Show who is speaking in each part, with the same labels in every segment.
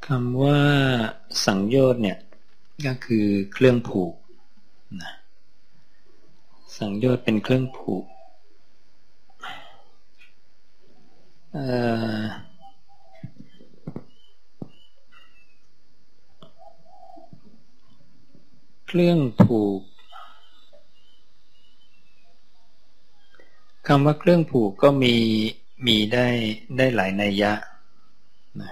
Speaker 1: คำว่าสังโยชน์เนี่ยก็คือเครื่องผูกนะสังโยชน์เป็นเครื่องผูกเครื่องผูกคำว่าเครื่องผูกก็มีได้หลายนัยยะนะ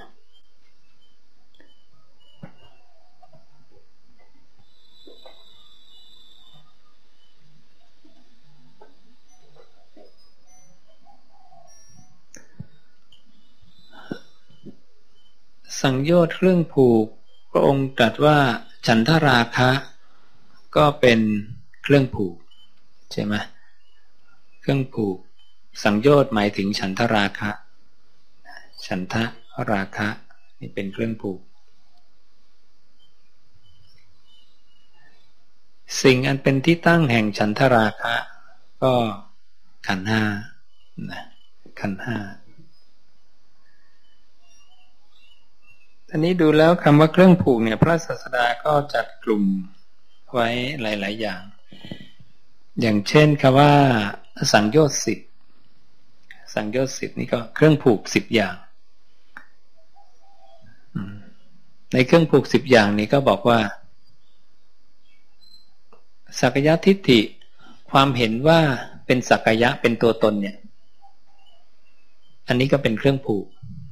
Speaker 1: สังโยชน์เครื่องผูกพระองค์ตรัสว่าฉันทราคะก็เป็นเครื่องผูกใช่ไหมเครื่องผูกสังโยชน์หมายถึงฉันทราคะฉันทราคะนี่เป็นเครื่องผูกสิ่งอันเป็นที่ตั้งแห่งฉันทราคะก็ขันธ์ห้านะขันธ์ห้าอันนี้ดูแล้วคำว่าเครื่องผูกเนี่ยพระศาสดาก็จัดกลุ่มไว้หลายๆอย่างอย่างเช่นคำว่าสังโยชน์10สังโยชน์10นี่ก็เครื่องผูก10อย่างในเครื่องผูก10อย่างนี้ก็บอกว่าสักกายทิฏฐิความเห็นว่าเป็นสักกายะเป็นตัวตนเนี่ยอันนี้ก็เป็นเครื่องผูก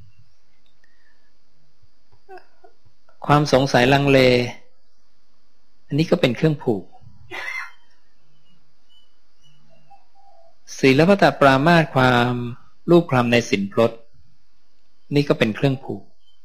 Speaker 1: ความสงสัยลังเลอันนี้ก็เป็นเครื่องผูกศีลพัตตปรามาสความรูปคลำในศีลพรตนี่ก็เป็นเครื่องผูก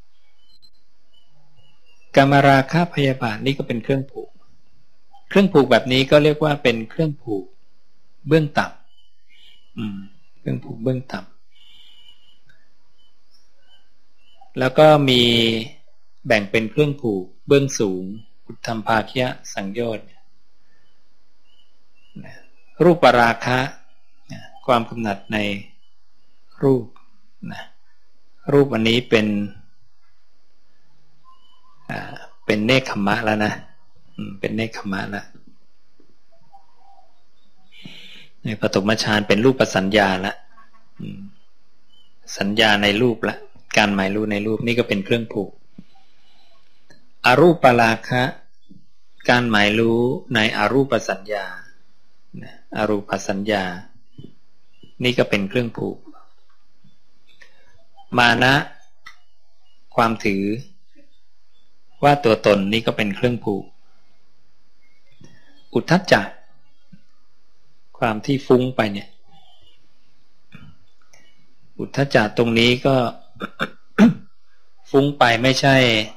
Speaker 1: กามราคะพยาบาทนี่ก็เป็นเครื่องผูกเครื่องผูกแบบนี้ก็เรียกว่าเป็นเครื่องผูกเบื้องต่ำเครื่องผูกเบื้องต่ำแล้วก็มีแบ่งเป็นเครื่องผูกเบื้องสูงอุทธัมภาคิยสังโยชน์รูปราคะความกำหนัดในรูปรูปอันนี้เป็นเนกขัมมะแล้วนะเป็นเนกขัมมะแล้วในปฐมฌานเป็นรูปสัญญาแล้วสัญญาในรูปละการหมายรู้ในรูปนี่ก็เป็นเครื่องผูกอรูปราคะการหมายรู้ในอรูปสัญญาอรูปสัญญานี่ก็เป็นเครื่องผูกมานะความถือว่าตัวตนนี่ก็เป็นเครื่องผูกอุทธัจจะความที่ฟุ้งไปเนี่ยอุทธัจจะตรงนี้ก็ ฟุ้งไปไม่ใช่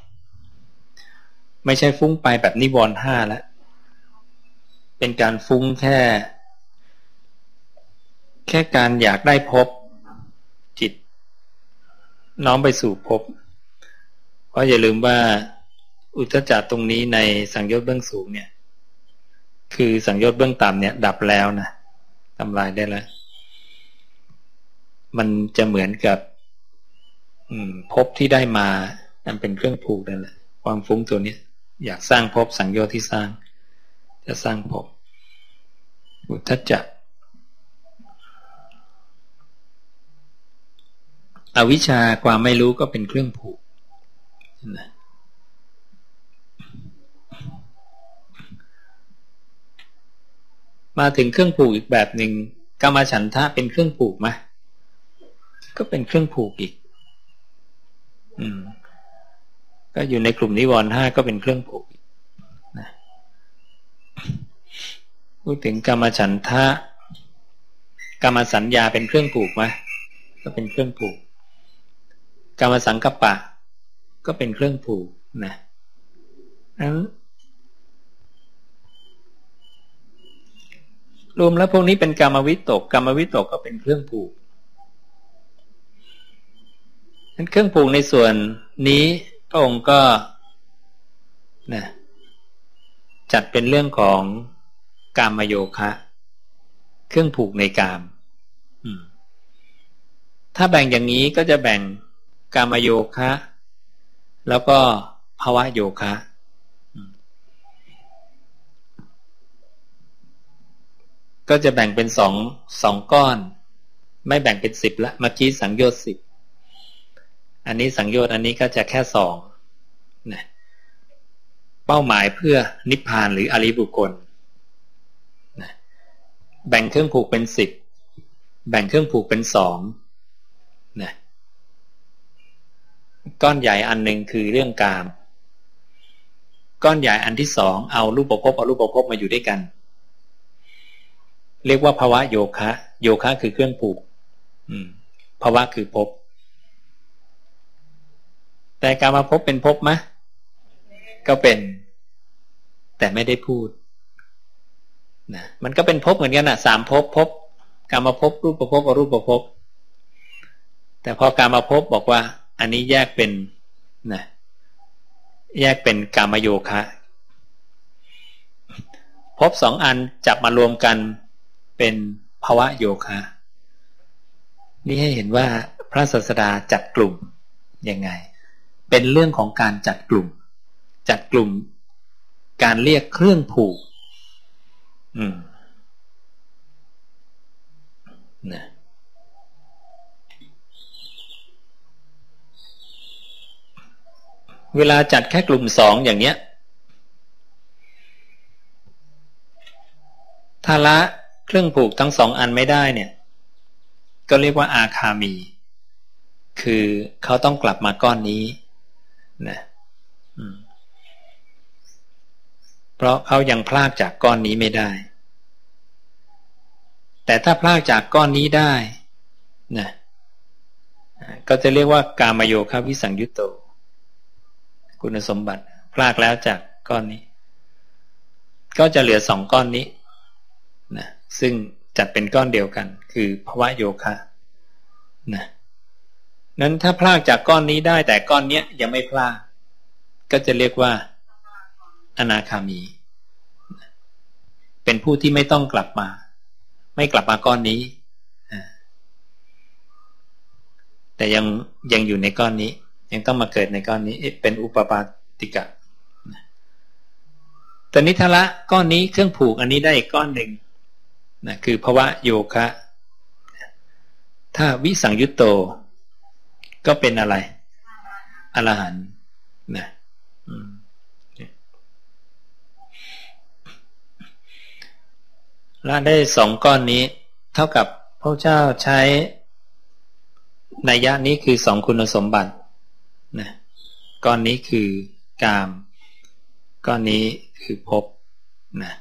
Speaker 1: ฟุ้งไปแบบนิวรณ์ห้าแล้วเป็นการฟุ้งแค่การอยากได้ภพจิตน้อมไปสู่ภพเพราะอย่าลืมว่าอุทธัจจะตรงนี้ในสังโยชน์เบื้องสูงเนี่ยคือสังโยชน์เบื้องต่ำเนี่ยดับแล้วนะทำลายได้แล้วมันจะเหมือนกับภพที่ได้มานั่นเป็นเครื่องผูกนั่นแหละความฟุ้งตัวนี้อยากสร้างภพสังโยชน์ที่สร้างจะสร้างภพอุทธัจจะอวิชชาความไม่รู้ก็เป็นเครื่องผูกนะมาถึงเครื่องผูกอีกแบบหนึ่งกามฉันทะเป็นเครื่องผูกไหมก็เป็นเครื่องผูกอีกก็อยู่ในกลุ่มนิวรณ์ห้าก็เป็นเครื่องผูกนะพูดถึงกามฉันทะกามสัญญาเป็นเครื่องผูกไหมก็เป็นเครื่องผูกกามสังกัปปะก็เป็นเครื่องผูกนะนั้นรวมแล้วพวกนี้เป็นกามวิตกกามวิตกก็เป็นเครื่องผูกนั้นเครื่องผูกในส่วนนี้พระองค์ก็นะจัดเป็นเรื่องของกามโยคะเครื่องผูกในกามถ้าแบ่งอย่างนี้ก็จะแบ่งกามโยคะแล้วก็ภวโยคะก็จะแบ่งเป็นสองก้อนไม่แบ่งเป็น10ละเมื่อกี้สังโยชน์10อันนี้สังโยชน์อันนี้ก็จะแค่2นะเป้าหมายเพื่อนิพพานหรืออริยบุคคลนะแบ่งเครื่องผูกเป็น10แบ่งเครื่องผูกเป็น2นะก้อนใหญ่อันหนึ่งคือเรื่องกามก้อนใหญ่อันที่2เอารูปภพมาอยู่ด้วยกันเรียกว่าภวโยคะโยคะคือเครื่องผูกภวะคือภพแต่กามภพเป็นภพไหมก็เป็นแต่ไม่ได้พูดนะมันก็เป็นภพเหมือนกันน่ะ3ภพกามภพรูปภพอรูปภพแต่พอกามภพบอกว่าอันนี้แยกเป็นนะแยกเป็นกามโยคะภพ2อันจับมารวมกันเป็นภวโยคะนี่ให้เห็นว่าพระศาสดาจัดกลุ่มยังไงเป็นเรื่องของการจัดกลุ่มการเรียกเครื่องผูกนะเวลาจัดแค่กลุ่ม2อย่างเนี้ยถ้าละเครื่องผูกทั้ง2อันไม่ได้เนี่ยก็เรียกว่าอาคามีคือเขาต้องกลับมาก้อนนี้นะเพราะเขายังพลากจากก้อนนี้ไม่ได้แต่ถ้าพลากจากก้อนนี้ได้นะก็จะเรียกว่ากามโยคะวิสังยุตโตคุณสมบัติพลากแล้วจากก้อนนี้ก็จะเหลือ2ก้อนนี้นะซึ่งจัดเป็นก้อนเดียวกันคือภวโยคะนะนั้นถ้าพลากจากก้อนนี้ได้แต่ก้อนเนี้ยยังไม่พลากก็จะเรียกว่าอนาคามีเป็นผู้ที่ไม่ต้องกลับมาไม่กลับมาก้อนนี้แต่ยังอยู่ในก้อนนี้ยังต้องมาเกิดในก้อนนี้เป็นอุปปาติกะแต่นิทละก้อนนี้เครื่องผูกอันนี้ได้อีกก้อนหนึ่งนะคือภวโยคะถ้าวิสังยุตโตก็เป็นอะไรอรหันต์นะละได้2ก้อนนี้เท่ากับพระเจ้าใช้นัยยะนี้คือ2คุณสมบัตินะก้อนนี้คือกามก้อนนี้คือภพนะ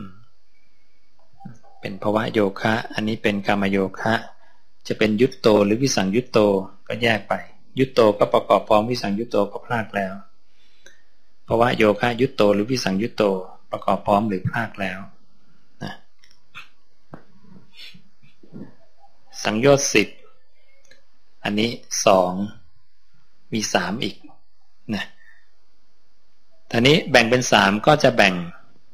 Speaker 1: เป็นภวโยคะอันนี้เป็นกามโยคะจะเป็นยุตโตหรือวิสังยุตโตก็แยกไปยุตโตก็ประกอบพร้อมวิสังยุตโตก็พลากแล้วภวโยคะยุตโตหรือวิสังยุตโตประกอบพร้อมหรือพลากแล้วนะสังโยชน์10อันนี้2มี3อีกนะทีนี้แบ่งเป็น3ก็จะแบ่ง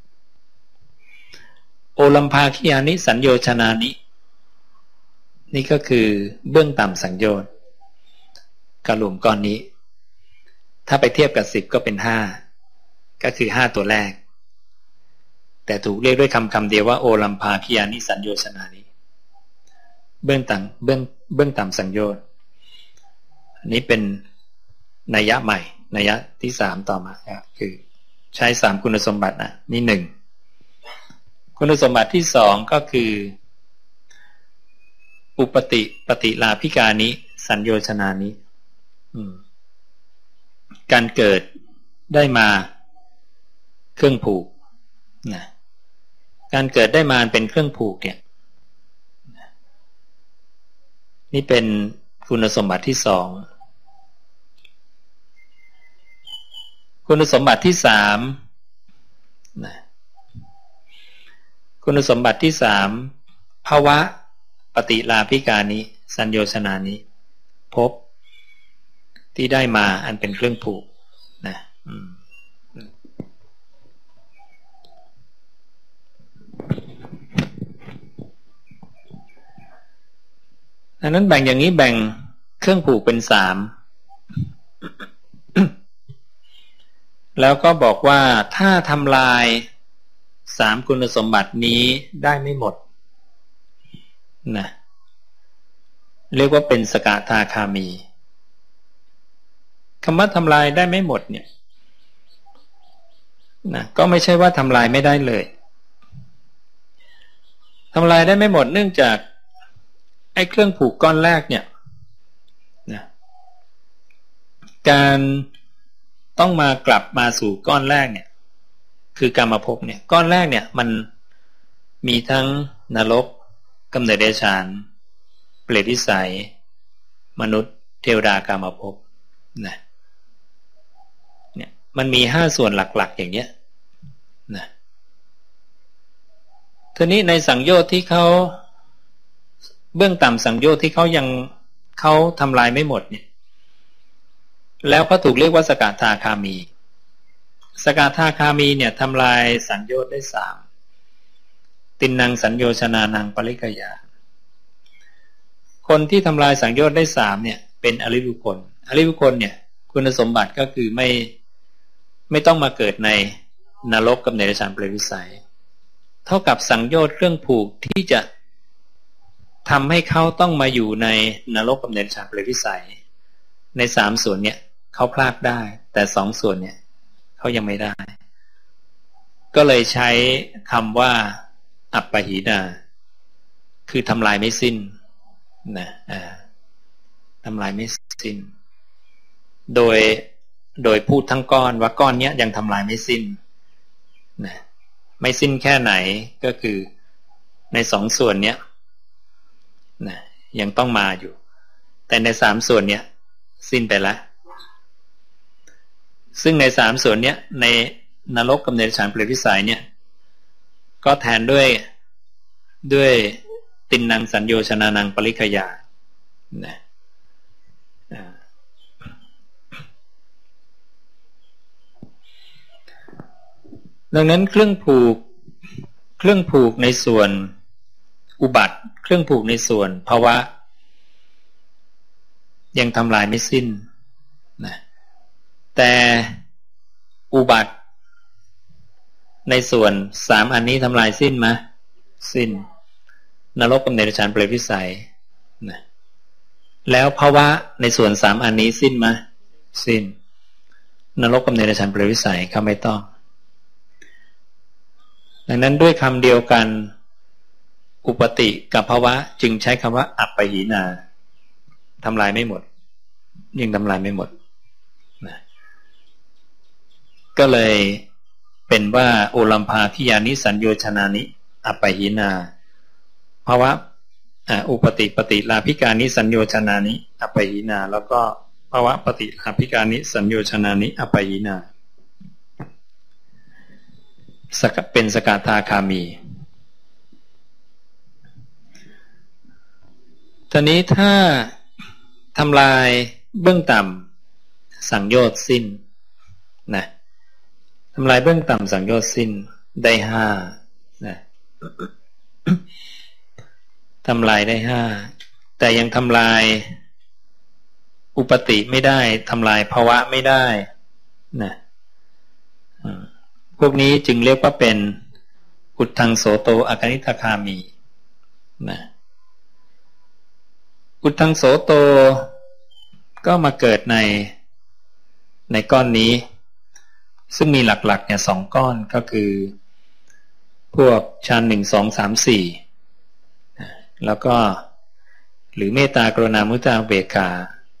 Speaker 1: โอลัมภาคิยานิสัญโยชนานินี่ก็คือเบื้องต่ำสังโยชน์กลุ่มก้อนนี้ถ้าไปเทียบกับ10ก็เป็น5ก็คือ5ตัวแรกแต่ถูกเรียกด้วยคำเดียวว่าโอลัมภาคิยานิสัญโยชนานิเบื้องต่ำสังโยชน์อันนี้เป็นนัยยะใหม่นัยยะที่3ต่อมาคือใช้3คุณสมบัตินะนี่1คุณสมบัติที่2ก็คืออุปติลาภิกานิสัญโยชนานิการเกิดได้มาเครื่องผูกนะการเกิดได้มาเป็นเครื่องผูกเนี่ยนี่เป็นคุณสมบัติที่2คุณสมบัติที่3นะคุณสมบัติที่3ภวะปฏิลาภิกานิสัญโยชนานิภพที่ได้มาอันเป็นเครื่องผูกนะดังนั้นแบ่งอย่างนี้แบ่งเครื่องผูกเป็น3 แล้วก็บอกว่าถ้าทำลาย3คุณสมบัตินี้ได้ไม่หมดนะเรียกว่าเป็นสกทาคามีคำว่าทำลายได้ไม่หมดเนี่ยนะก็ไม่ใช่ว่าทำลายไม่ได้เลยทำลายได้ไม่หมดเนื่องจากไอ้เครื่องผูกก้อนแรกเนี่ยนะการต้องมากลับมาสู่ก้อนแรกเนี่ยคือกามภพเนี่ยก้อนแรกเนี่ยมันมีทั้งนรกกำเนิดเดรัจฉานเปรตวิสัยมนุษย์เทวดากามภพนะเนี่ยมันมี5ส่วนหลักๆอย่างเงี้ยนะทีนี้ในสังโยชน์ที่เขาเบื้องต่ำสังโยชน์ที่เขาทำลายไม่หมดเนี่ยแล้วก็ถูกเรียกว่าสกทาคามีสกทาคามีเนี่ยทำลายสังโยชน์ได้3ตินนังสัญโยชนานังปริกยาคนที่ทำลายสังโยชน์ได้3เนี่ยเป็นอริยบุคคลอริยบุคคลเนี่ยคุณสมบัติก็คือไม่ต้องมาเกิดในนรกกับเดรัจฉานเปรตวิสัยเท่ากับสังโยชน์เครื่องผูกที่จะทำให้เขาต้องมาอยู่ในนรกกับเดรัจฉานเปรตวิสัยใน3ส่วนเนี่ยเขาพลาดได้แต่2ส่วนเนี่ยเขายังไม่ได้ก็เลยใช้คำว่าอัปปหีนาคือทำลายไม่สิ้นนะทำลายไม่สิ้นโดยพูดทั้งก้อนว่าก้อนเนี้ยยังทำลายไม่สิ้นนะไม่สิ้นแค่ไหนก็คือใน2ส่วนเนี้ยนะยังต้องมาอยู่แต่ใน3ส่วนเนี้ยสิ้นไปแล้วซึ่งใน3ส่วนเนี้ยในนรกกับเดรัจฉานเปรตวิสัยเนี่ยก็แทนด้วยตินนังสัญโยชนานังปริคยานะดังนั้นเครื่องผูกในส่วนอุบัติเครื่องผูกในส่วนภาวะยังทำลายไม่สิ้นนะแต่อุบัติในส่วน3อันนี้ทำลายสิ้นไหมสิ้นนรกกับเดรัจฉานเปรตวิสัยนะแล้วภาวะในส่วน3อันนี้สิ้นไหมสิ้นนรกกับเดรัจฉานเปรตวิสัยเขาไม่ต้องดังนั้นด้วยคำเดียวกันอุปติกับภาวะจึงใช้คำว่าอัปปหีนาทำลายไม่หมดยังทำลายไม่หมดนะก็เลยเป็นว่าโอลัมภาคิยานิสัญโยชนานิอัปปหีนาภาวะอุปติปฏิลาภิกานิสัญโยชนานิอัปปหีนาแล้วก็ภาวะปฏิลาภิกานิสัญโยชนานิอัปปหีนาเป็นสกทาคามีทีนี้ถ้าทำลายเบื้องต่ำสังโยชน์สิ้นนะทำลายเบื้องต่ำสังโยชน์สิ้นได้5นะทำลายได้5แต่ยังทำลายอุปติไม่ได้ทำลายภาวะไม่ได้นะพวกนี้จึงเรียกว่าเป็นอุทธังโสโตอากนิทคามีนะอุทธังโสโตก็มาเกิดในก้อนนี้ซึ่งมีหลักๆเนี่ย2ก้อนก็คือพวกฌาน1 2 3 4แล้วก็หรือเมตตากรุณามุทิตาอุเบกขา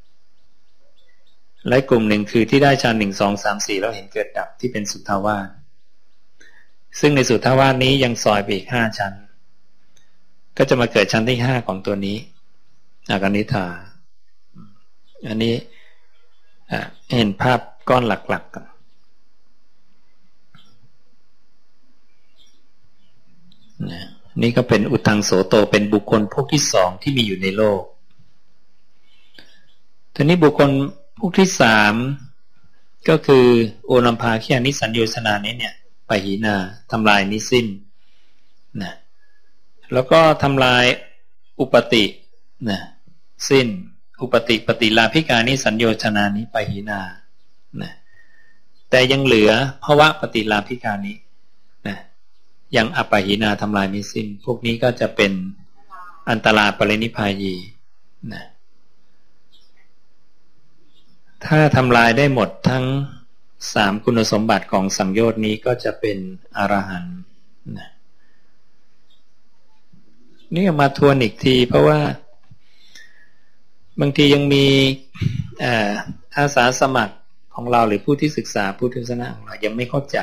Speaker 1: และกลุ่มหนึ่งคือที่ได้ฌาน1 2 3 4แล้วเห็นเกิดดับที่เป็นสุทธาวาสซึ่งในสุทธาวาสนี้ยังซอยไปอีก5ชั้นก็จะมาเกิดชั้นที่5ของตัวนี้อากนิทาอันนี้เห็นภาพก้อนหลักๆกันนี่ก็เป็นอุทธังโสโตเป็นบุคคลพวกที่2ที่มีอยู่ในโลกทีนี้บุคคลพวกที่3ก็คือโอลัมภาคิยานิสัญโยชนานี้เนี่ยปหีนาทำลายนิสิ้นนะแล้วก็ทำลายอุปตินะสิ้นอุปติปฏิลาภิกานิสัญโยชนานิปหีนานะแต่ยังเหลือภวะปฏิลาภิกานี้นะยังอัปปหินาทำลายไม่สิ้นพวกนี้ก็จะเป็นอันตราปรินิพพายีนะถ้าทำลายได้หมดทั้ง3คุณสมบัติของสังโยชน์นี้ก็จะเป็นอรหันต์นะนี่มาทวนอีกทีเพราะว่าบางทียังมีอาสาสมัครของเราหรือผู้ที่ศึกษาพุทธศาสนาของเรายังไม่เข้าใจ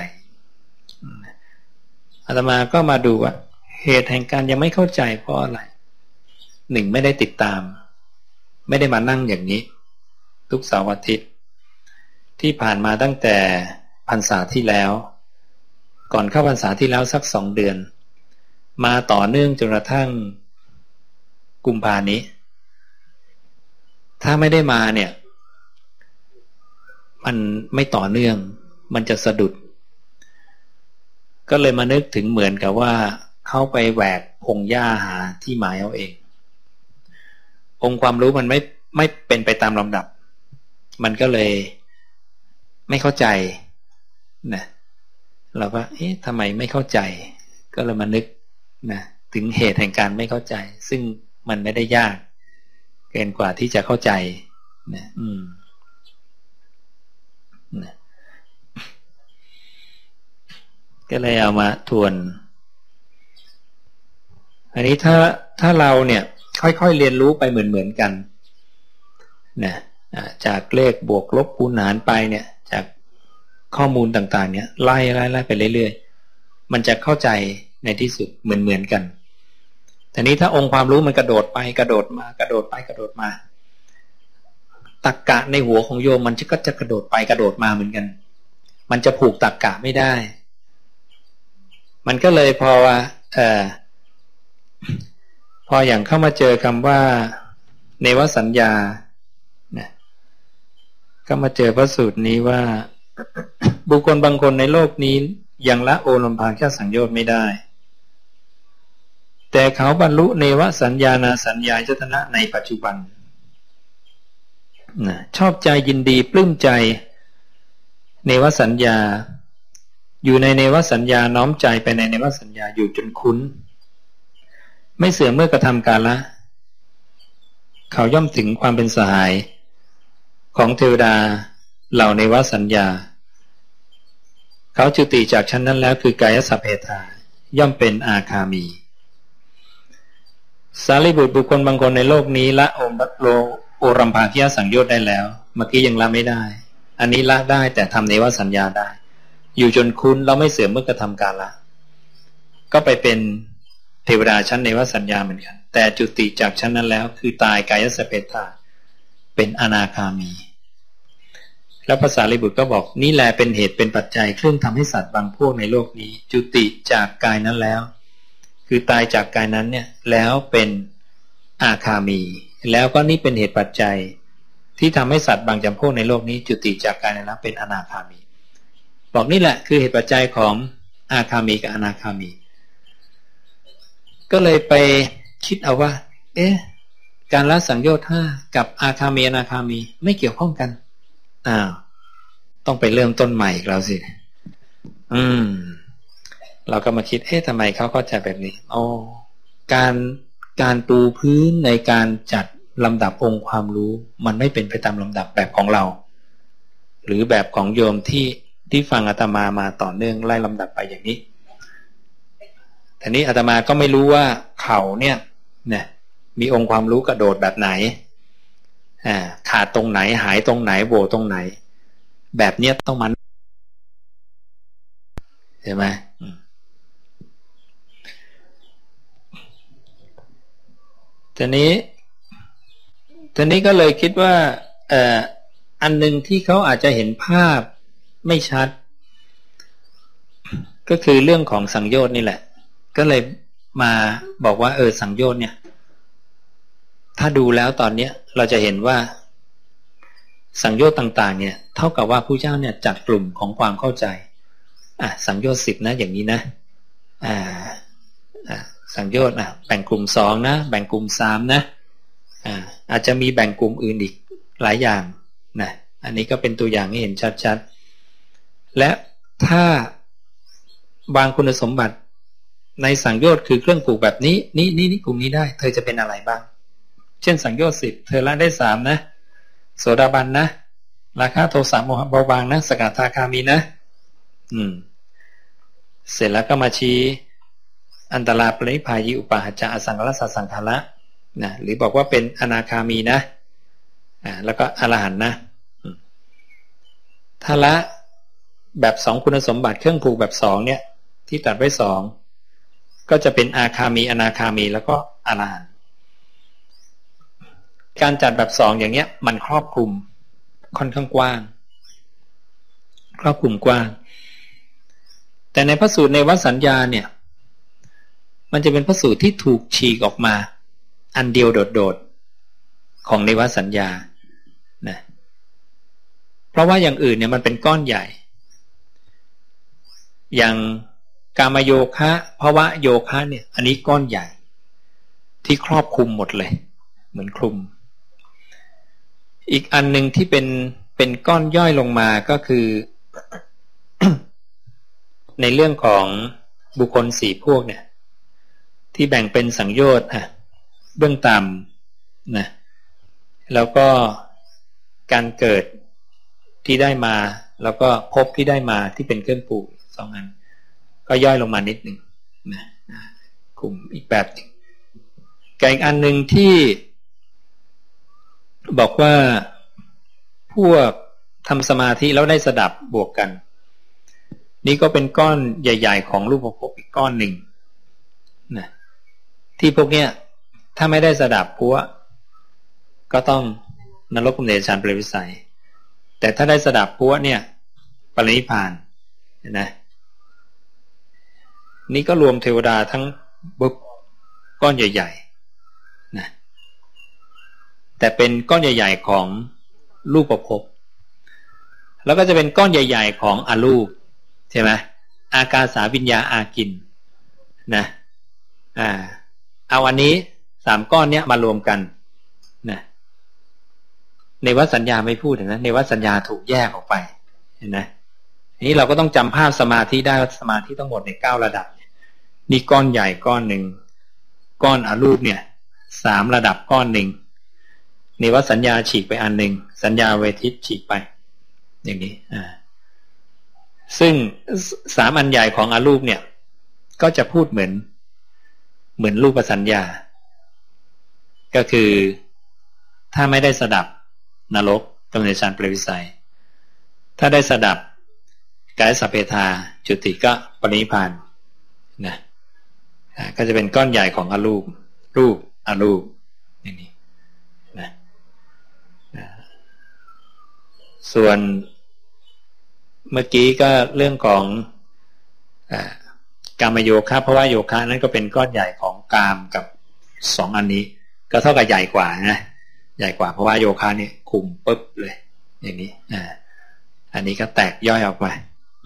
Speaker 1: อาตมาก็มาดูว่าเหตุแห่งการยังไม่เข้าใจเพราะอะไรหนึ่งไม่ได้ติดตามไม่ได้มานั่งอย่างนี้ทุกเสาร์อาทิตย์ที่ผ่านมาตั้งแต่พรรษาที่แล้วก่อนเข้าพรรษาที่แล้วสัก2 เดือนมาต่อเนื่องจนกระทั่งกุมภานี้ถ้าไม่ได้มาเนี่ยมันไม่ต่อเนื่องมันจะสะดุดก็เลยมานึกถึงเหมือนกับว่าเข้าไปแหวกพงหญ้าหาที่หมายเอาเององค์ความรู้มันไม่เป็นไปตามลำดับมันก็เลยไม่เข้าใจนะเราก็ทำไมไม่เข้าใจก็เลยมานึกนะถึงเหตุแห่งการไม่เข้าใจซึ่งมันไม่ได้ยากเกินกว่าที่จะเข้าใจนะนะก็เลยเอามาทวนอันนี้ถ้าเราเนี่ยค่อยๆเรียนรู้ไปเหมือนกันนะจากเลขบวกลบคูณหารไปเนี่ยจากข้อมูลต่างๆเนี่ยไล่ไปเรื่อยๆมันจะเข้าใจในที่สุดเหมือนกันแต่นี้ถ้าองค์ความรู้มันกระโดดไปกระโดดมากระโดดไปกระโดดมาตรรกะในหัวของโยมมันก็จะกระโดดไปกระโดดมาเหมือนกันมันจะผูกตรรกะไม่ได้มันก็เลยพออย่างเข้ามาเจอคำว่าเนวสัญญานะก็มาเจอพระสูตรนี้ว่าบุคคลบางคนในโลกนี้ยังละโอลมภาแค่สังโยชน์ไม่ได้แต่เขาบรรลุเนวสัญญานาสัญญาจตนะในปัจจุบันนะชอบใจยินดีปลื้มใจเนวสัญญาอยู่ในเนวสัญญาน้อมใจไปในเนวสัญญาอยู่จนคุ้นไม่เสื่อมเมื่อกระทำกาละเขาย่อมถึงความเป็นสหายของเทวดาเหล่าเนวสัญญาเขาจุติจากชั้นนั้นแล้วคือกายสัพเพทาย่อมเป็นอาคามีสารีบุตรบุคคลบางคนในโลกนี้ละโอรัมภาคิยสังโยชน์ได้แล้วเมื่อกี้ยังละไม่ได้อันนี้ละได้แต่ทำเนวสัญญาได้อยู่จนคุ้นเราไม่เสื่อมเมื่อกระทำการละก็ไปเป็นเทวดาชั้นเนวสัญญาเหมือนกันแต่จุติจากชั้นนั้นแล้วคือตายกายสัพเพทาเป็นอนาคามีแล้วพระสารีบุตรก็บอกนี่แหละเป็นเหตุเป็นปัจจัยเครื่องทำให้สัตว์บางพวกในโลกนี้จุติจากกายนั้นแล้วคือตายจากกายนั้นเนี่ยแล้วเป็นอาคามีแล้วก็นี่เป็นเหตุปัจจัยที่ทำให้สัตว์บางจำพวกในโลกนี้จุติจากกายนั้นเป็นอนาคามีบอกนี่แหละคือเหตุปัจจัยของอาคามีกับอนาคามีก็เลยไปคิดเอาว่าการละสังโยชน์5กับอาคามีอนาคามีไม่เกี่ยวข้องกันต้องไปเริ่มต้นใหม่อีกแล้วสิเราก็มาคิดทำไมเขาเข้าใจแบบนี้การปูพื้นในการจัดลำดับองค์ความรู้มันไม่เป็นไปตามลำดับแบบของเราหรือแบบของโยมที่ฟังอาตมามาต่อเนื่องไล่ลำดับไปอย่างนี้ทีนี้อาตมาก็ไม่รู้ว่าเขาเนี่ยมีองค์ความรู้กระโดดแบบไหนขาดตรงไหนหายตรงไหนโหว่ตรงไหนแบบเนี้ยต้องมันใช่ไหมทีนี้ก็เลยคิดว่าอันนึงที่เขาอาจจะเห็นภาพไม่ชัดก็คือเรื่องของสังโยชน์นี่แหละก็เลยมาบอกว่าสังโยชน์เนี่ยถ้าดูแล้วตอนนี้เราจะเห็นว่าสังโยชน์ต่างๆเนี่ยเท่ากับว่าผู้เจ้าเนี่ยจัดกลุ่มของความเข้าใจสังโยชน์10นะอย่างนี้นะสังโยชน์แบ่งกลุ่ม2นะแบ่งกลุ่ม3นะอาจจะมีแบ่งกลุ่มอื่นอีกหลายอย่างนะอันนี้ก็เป็นตัวอย่างให้เห็นชัดและถ้าบางคุณสมบัติในสังโยชน์คือเครื่องผูกแบบนี้นี่กลุ่มนี้ได้เธอจะเป็นอะไรบ้างเช่นสังโยชน์10เธอละได้3นะโสดาบันนะราคะโทสะโมหะเบาบางนะสกทาคามีนะเสร็จแล้วก็มาชี้อันตราปรินิพพายิอุปาหจจะอสังขารสัสสังขารนะหรือบอกว่าเป็นอนาคามีนะแล้วก็อรหันต์นะถ้าละแบบ2คุณสมบัติเครื่องผูกแบบ2เนี่ยที่ตัดไว้2ก็จะเป็นอาคามีอนาคามีแล้วก็อรหันต์การจัดแบบ2อย่างเงี้ยมันครอบคลุมค่อนข้างกว้างครอบคลุมกว้างแต่ในพระสูตรในวสัญญาเนี่ยมันจะเป็นพระสูตรที่ถูกฉีกออกมาอันเดียวโดดๆของในวสัญญานะเพราะว่าอย่างอื่นเนี่ยมันเป็นก้อนใหญ่อย่างกามโยคะภวะโยคะเนี่ยอันนี้ก้อนใหญ่ที่ครอบคลุมหมดเลยเหมือนคลุมอีกอันหนึ่งที่เป็นก้อนย่อยลงมาก็คือ ในเรื่องของบุคคล4พวกเนี่ยที่แบ่งเป็นสังโยชน์เบื้องต่ำนะแล้วก็การเกิดที่ได้มาแล้วก็ภพที่ได้มาที่เป็นเครื่องผูก2อันก็ย่อยลงมานิดหนึ่งนะกลุ่มอีกแบบกับอีกอันหนึ่งที่บอกว่าพวกทำสมาธิแล้วได้สดับบวกกันนี่ก็เป็นก้อนใหญ่ๆของรูปภพอีกก้อนหนึ่งนะที่พวกเนี้ยถ้าไม่ได้สดับพัวก็ต้องนรกกับเดชานเปรตวิสัยแต่ถ้าได้สดับพัวเนี่ยปรินิพพานนะนี่ก็รวมเทวดาทั้งบุกก้อนใหญ่ๆนะแต่เป็นก้อนใหญ่ๆของรูปภพแล้วก็จะเป็นก้อนใหญ่ๆของอรูปใช่ไหมอากาสาวิญญาอากินนะเอาอันนี้3ก้อนเนี้ยมารวมกันนะในวสัญญาไม่พูดนะในวสัญญาถูกแยกออกไปเห็นไหมนี้เราก็ต้องจำภาพสมาธิได้สมาธิทั้งหมดใน9ระดับนี่ก้อนใหญ่ก้อนหนึ่งก้อนอรูปเนี่ย3ระดับก้อนหนึ่งในวสัญญาฉีกไปอันหนึ่งสัญญาเวทิตฉีกไปอย่างนี้ซึ่ง3อันใหญ่ของอรูปเนี่ยก็จะพูดเหมือนรูปสัญญาก็คือถ้าไม่ได้สดับนรกกำเนิดฌานเปรตวิสัยถ้าได้สดับกายสัพเพทาจุติก็ปรินิพพานนะก็จะเป็นก้อนใหญ่ของอรูปอรูปอย่างนี้นะส่วนเมื่อกี้ก็เรื่องของกามโยคะเพราะว่าโยคะนั้นก็เป็นก้อนใหญ่ของกามกับ2อันนี้ก็เท่ากับใหญ่กว่านะใหญ่กว่าเพราะว่าโยคะเนี่ยคุมปึ๊บเลยอย่างนี้อันนี้ก็แตกย่อยออกไป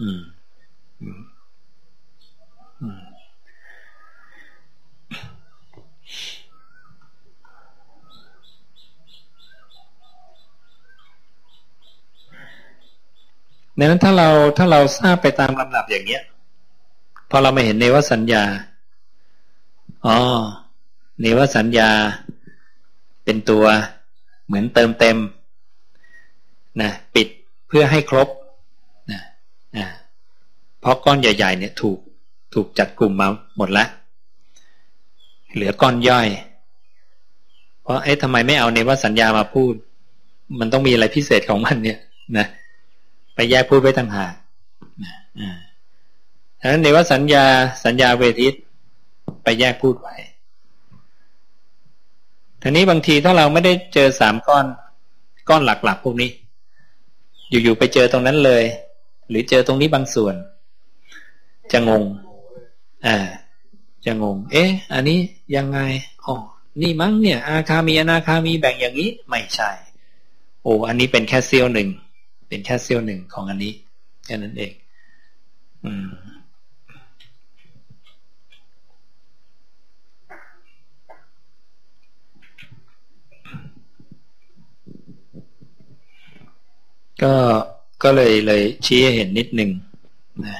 Speaker 1: ดังนั้นถ้าเราทราบไปตามลำดับอย่างเนี้ยพอเรามาเห็นเนวสัญญาเนวสัญญาเป็นตัวเหมือนเติมเต็มนะปิดเพื่อให้ครบนะเพราะก้อนใหญ่ๆเนี่ยถูกจัดกลุ่มมาหมดแล้วเหลือก้อนย่อยเพราะทำไมไม่เอาเนวสัญญามาพูดมันต้องมีอะไรพิเศษของมันเนี่ยนะไปแยกพูดไว้ต่างหากฉะนั้นเนวสัญญาเวทิตไปแยกพูดไว้ทีนี้บางทีถ้าเราไม่ได้เจอ3ก้อนหลักๆพวกนี้อยู่ๆไปเจอตรงนั้นเลยหรือเจอตรงนี้บางส่วนจะงงจะงงอันนี้ยังไงนี่มั้งเนี่ยอาคามีอนาคามีแบ่งอย่างนี้ไม่ใช่อันนี้เป็นแค่เสี้ยวหนึ่งเป็นแค่เสี้ยวหนึ่งของอันนี้แค่นั้นเองก็ก็เลยชี้ให้เห็นนิดนึงนะ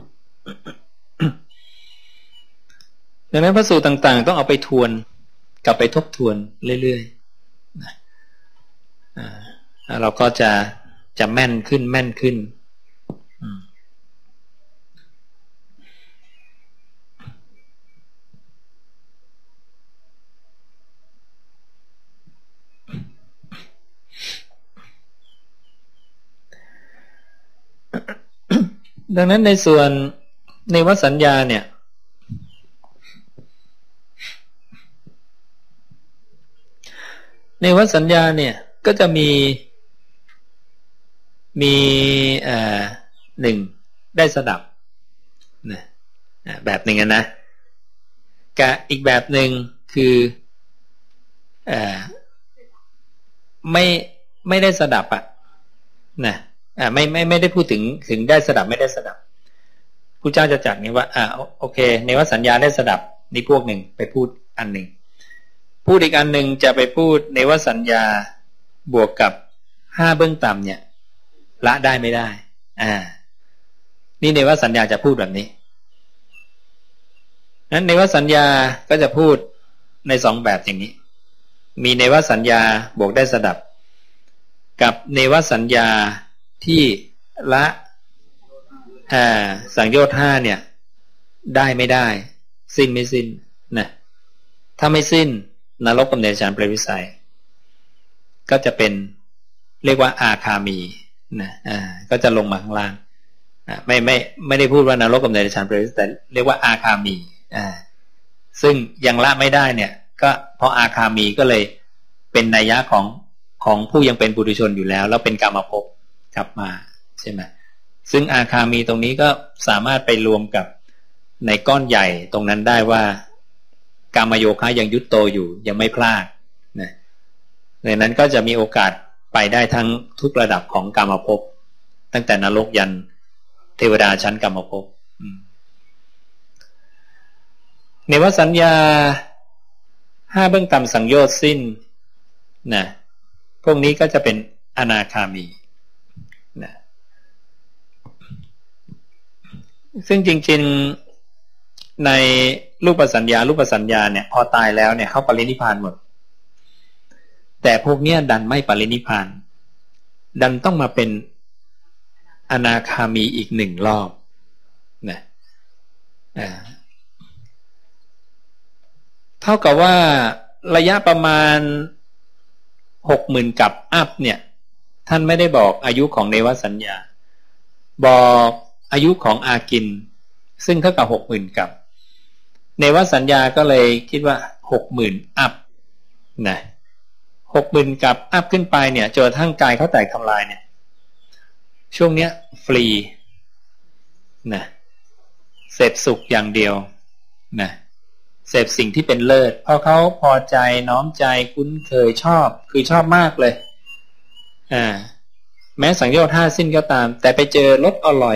Speaker 1: ดังนั้นพระสูตรต่างๆต้องเอาไปทวนกลับไปทบทวนเรื่อยๆนะเราก็จะแม่นขึ้นดังนั้นในส่วนเนวสัญญาเนี่ยเนวสัญญาเนี่ยก็จะมีหนึ่งได้สดับนะแบบหนึ่งนะกับอีกแบบหนึ่งคือไม่ได้สดับนะไม่ได้พูดถึงได้สดับไม่ได้สดับผู้เจ้าจะจัดนี้ว่าโอเคเนวสัญญาได้สดับนี่พวกหนึ่งไปพูดอันหนึ่งพูดอีกอันหนึ่งจะไปพูดเนวสัญญาบวกกับ5เบื้องต่ำเนี่ยละได้ไม่ได้นี่เนวสัญญาจะพูดแบบนี้นั้นเนวสัญญาก็จะพูดใน2แบบอย่างนี้มีเนวสัญญาบวกได้สดับกับเนวสัญญาที่ละสังโยชน์5เนี่ยได้ไม่ได้สิ้นไม่สิ้นนะถ้าไม่สิ้นนรกกับเดรัจฉานเปรตวิสัยก็จะเป็นเรียกว่าอาคามีนะก็จะลงมาข้างล่างไม่ได้พูดว่านรกกับเดรัจฉานเปรตวิสัยแต่เรียกว่าอาคามีซึ่งยังละไม่ได้เนี่ยก็เพราะอาคามีก็เลยเป็นนัยยะของผู้ยังเป็นปุถุชนอยู่แล้วเป็นกามภพกลับมาใช่ไหมซึ่งอาคามีตรงนี้ก็สามารถไปรวมกับในก้อนใหญ่ตรงนั้นได้ว่ากามโยคะยังยุตโตอยู่ยังไม่พลาดนะในนั้นก็จะมีโอกาสไปได้ทั้งทุกระดับของกามภพตั้งแต่นรกยันเทวดาชั้นกามภพเนวสัญญา5เบื้องต่ำสังโยชน์สิ้นนะพวกนี้ก็จะเป็นอนาคามีนะซึ่งจริงๆในรูปสัญญาเนี่ยพอตายแล้วเนี่ยเขาปรินิพพานหมดแต่พวกเนี้ยดันไม่ปรินิพพานดันต้องมาเป็นอนาคามีอีก1รอบนะเท่ากับว่าระยะประมาณ 60,000 กับอัพเนี่ยท่านไม่ได้บอกอายุของเนวสัญญาบอกอายุของอากินซึ่งเท่ากับ 60,000 กับเนวสัญญาก็เลยคิดว่า 60,000 อัพนะ 60,000 กับอัพขึ้นไปเนี่ยจนกระทั่งกายเขาแตกทำลายเนี่ยช่วงเนี้ยฟรีนะเสพสุขอย่างเดียวนะเสพสิ่งที่เป็นเลิศเพราะเขาพอใจน้อมใจคุ้นเคยชอบคือชอบมากเลยแม้สังโยชน์5สิ้นก็ตามแต่ไปเจอรสอร่อย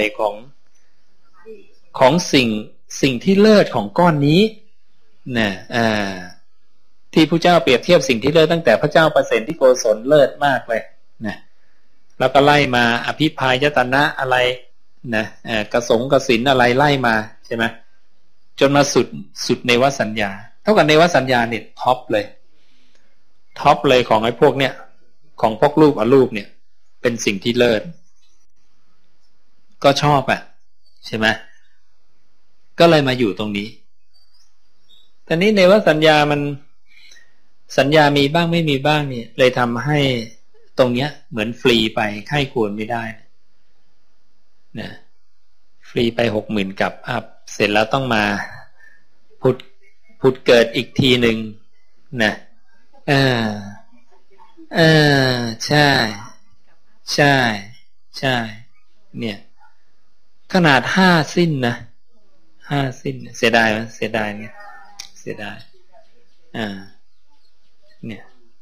Speaker 1: ของสิ่งที่เลิศของก้อนนี้นะที่พระเจ้าเปรียบเทียบสิ่งที่เลิศตั้งแต่พระเจ้าประเสนที่โกศลเลิศมากเลยนะแล้วก็ไล่มาอภิพายตนะอะไรนะกสงกสินอะไรไล่มาใช่ไหมจนมาสุดเนวสัญญาเท่ากับเนวสัญญาเนี่ยท็อปเลยของไอ้พวกเนี้ยของพวกรูปอรูปเนี่ยเป็นสิ่งที่เลิศก็ชอบใช่ไหมก็เลยมาอยู่ตรงนี้แต่นี้เนวสัญญามันสัญญามีบ้างไม่มีบ้างเนี่ยเลยทำให้ตรงเนี้ยเหมือนฟรีไปไข้ควรไม่ได้นะฟรีไป 60,000 กับอัพเสร็จแล้วต้องมาผุดเกิดอีกทีหนึ่งนะใช่เนี่ยขนาด5สิ้นนะ5สิ้นเสียดายเนี่ยเสียดายเนี่ย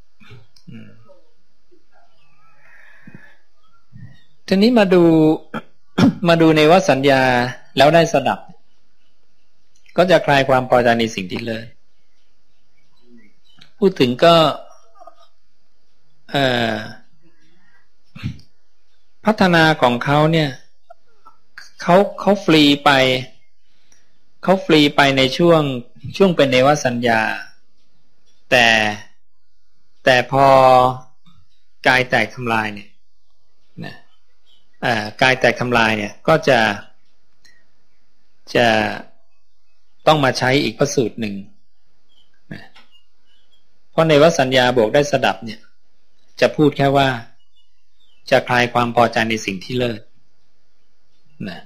Speaker 1: ทีนี้มาดูในว่าสัญญาแล้วได้สดับก็จะคลายความพอใจในสิ่งที่เลิศพูดถึงก็พัฒนาของเขาเนี่ยเขาฟรีไปในช่วงเป็นเนวสัญญาแต่พอกายแตกทำลายเนี่ยนะกายแตกทำลายเนี่ยก็จะต้องมาใช้อีกพระสูตรหนึ่งนะเพราะเนวสัญญาบวกได้สดับเนี่ยจะพูดแค่ว่าจะคลายความพอใจในสิ่งที่เลิศนะ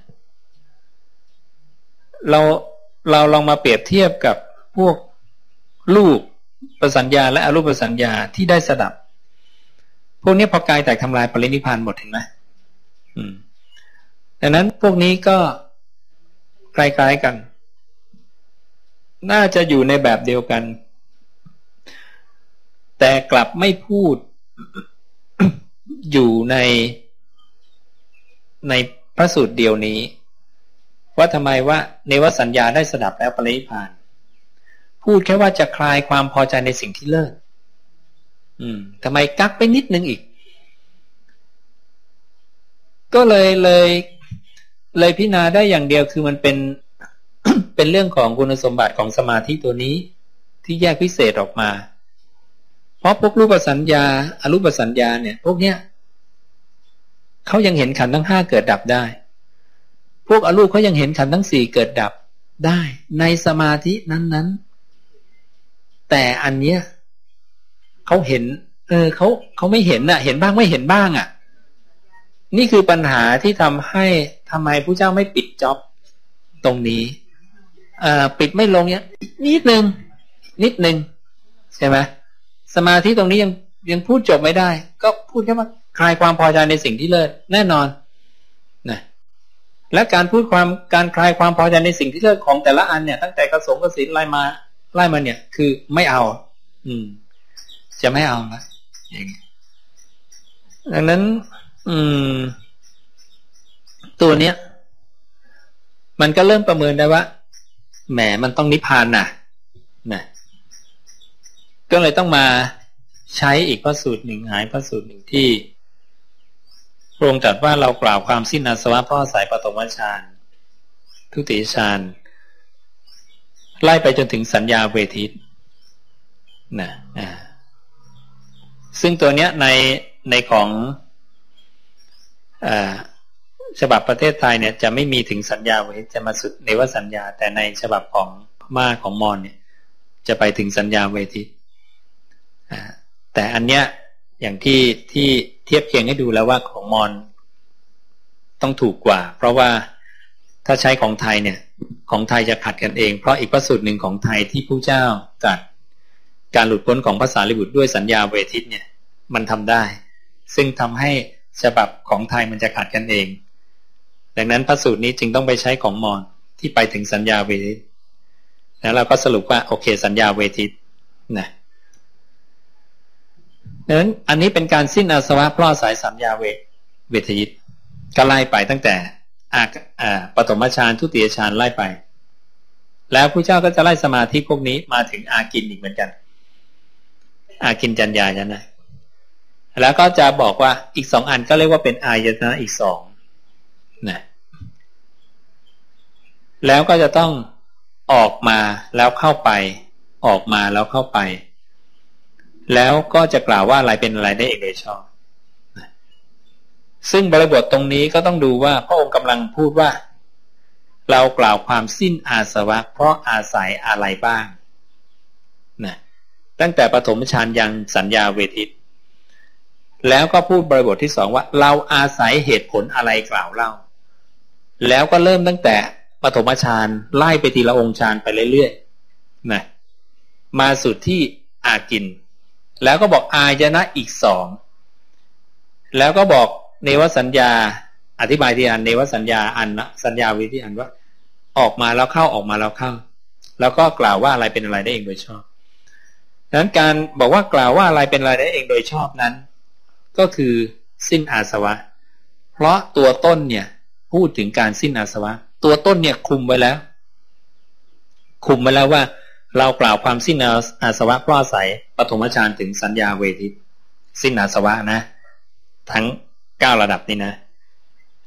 Speaker 1: เราลองมาเปรียบเทียบกับพวกรูปประสัญญาและอรูปสัญญาที่ได้สดับพวกนี้พอกายแตกทำลายปรินิพพานหมดเห็นไหมดังนั้นพวกนี้ก็คล้ายๆกันน่าจะอยู่ในแบบเดียวกันแต่กลับไม่พูด อยู่ในพระสูตรเดียวนี้ว่าทำไมว่าเนวสัญญาได้สดับแล้วปรินิพพานพูดแค่ว่าจะคลายความพอใจในสิ่งที่เลิศทำไมกักไปนิดนึงอีกก็เลยพิจารณาได้อย่างเดียวคือมันเป็น เป็นเรื่องของคุณสมบัติของสมาธิตัวนี้ที่แยกพิเศษออกมาเพราะพวกรูปสัญญาอรูปสัญญาเนี่ยพวกเนี้ยเขายังเห็นขันธ์ทั้ง5เกิดดับได้พวกอรูปเขายังเห็นขันธ์ทั้ง4เกิดดับได้ในสมาธินั้นๆแต่อันเนี้ยเขาเห็นเขาไม่เห็นน่ะเห็นบ้างไม่เห็นบ้างอ่ะนี่คือปัญหาที่ทำไมพระเจ้าไม่ปิดจ็อบตรงนี้ปิดไม่ลงเนี้ยนิดนึงใช่ไหมสมาธิตรงนี้ยังพูดจบไม่ได้ก็พูดแค่ว่าคลายความพอใจในสิ่งที่เลิศแน่นอนนะและการคลายความพอใจในสิ่งที่เลิศของแต่ละอันเนี่ยตั้งแต่กสงกสินไล่มาเนี่ยคือไม่เอาจะไม่เอานะอย่างนี้ดังนั้นตัวเนี้ยมันก็เริ่มประเมินได้ว่าแหมมันต้องนิพพานนะก็เลยต้องมาใช้อีกพระสูตรหนึ่งหายพระสูตรหนึ่งที่พระองค์ตรัสว่าเรากล่าวความสิ้นอาสวะเพราะอาศัยปฐมฌานทุติยฌานไล่ไปจนถึงสัญญาเวทิตนะซึ่งตัวเนี้ยในของฉบับประเทศไทยเนี่ยจะไม่มีถึงสัญญาเวทิตจะมาสุดเนวสัญญาแต่ในฉบับของม่าของมอญเนี่ยจะไปถึงสัญญาเวทิตแต่อันเนี้ยอย่างที่เทียบเคียงให้ดูแล้วว่าของมอญต้องถูกกว่าเพราะว่าถ้าใช้ของไทยเนี่ยของไทยจะขัดกันเองเพราะอีกพระสูตรหนึ่งของไทยที่พระเจ้าตรัสการหลุดพ้นของพระสารีบุตรด้วยสัญญาเวทิตเนี่ยมันทำได้ซึ่งทำให้ฉบับของไทยมันจะขัดกันเองดังนั้นพระสูตรนี้จึงต้องไปใช้ของมอญที่ไปถึงสัญญาเวทิตแล้วเราก็สรุปว่าโอเคสัญญาเวทิตนะดังนั้นอันนี้เป็นการสิ้นอาสวะเพราะอาศัยสัญญาเวทยิตก็ไล่ไปตั้งแต่ปฐมฌานทุติยฌานไล่ไปแล้วพระเจ้าก็จะไล่สมาธิพวกนี้มาถึงอากินอีกเหมือนกันอากินจัญญายนะแล้วก็จะบอกว่าอีก2อันก็เรียกว่าเป็นอายตนะอีก2นะแล้วก็จะต้องออกมาแล้วเข้าไปออกมาแล้วเข้าไปแล้วก็จะกล่าวว่าอะไรเป็นอะไรได้เอกโดยชอบซึ่งบริบทตรงนี้ก็ต้องดูว่าพระองค์กำลังพูดว่าเรากล่าวความสิ้นอาสวะเพราะอาศัยอะไรบ้างนะตั้งแต่ปฐมฌานยังสัญญาเวทิตแล้วก็พูดบริบทที่2ว่าเราอาศัยเหตุผลอะไรกล่าวเล่าแล้วก็เริ่มตั้งแต่ปฐมฌานไล่ไปทีละองค์ฌานไปเรื่อยๆนะมาสุดที่อากินแล้วก็บอกอายนะอีก2แล้วก็บอกเนวสัญญาอธิบายที่อันเนวสัญญาอันนะสัญญาวิธีอันว่าออกมาแล้วเข้าออกมาแล้วเข้าแล้วก็กล่าวว่าอะไรเป็นอะไรได้เองโดยชอบดังนั้นการบอกว่ากล่าวว่าอะไรเป็นอะไรได้เองโดยชอบนั้นก็คือสิ้นอาสวะเพราะตัวต้นเนี่ยพูดถึงการสิ้นอาสวะตัวต้นเนี่ยคุมไว้แล้วว่าเรากล่าวความสิ้นอาสวะเพราะอาศัยปฐมฌานถึงสัญญาเวทิตสิ้นอาสวะนะทั้ง9ระดับนี้นะ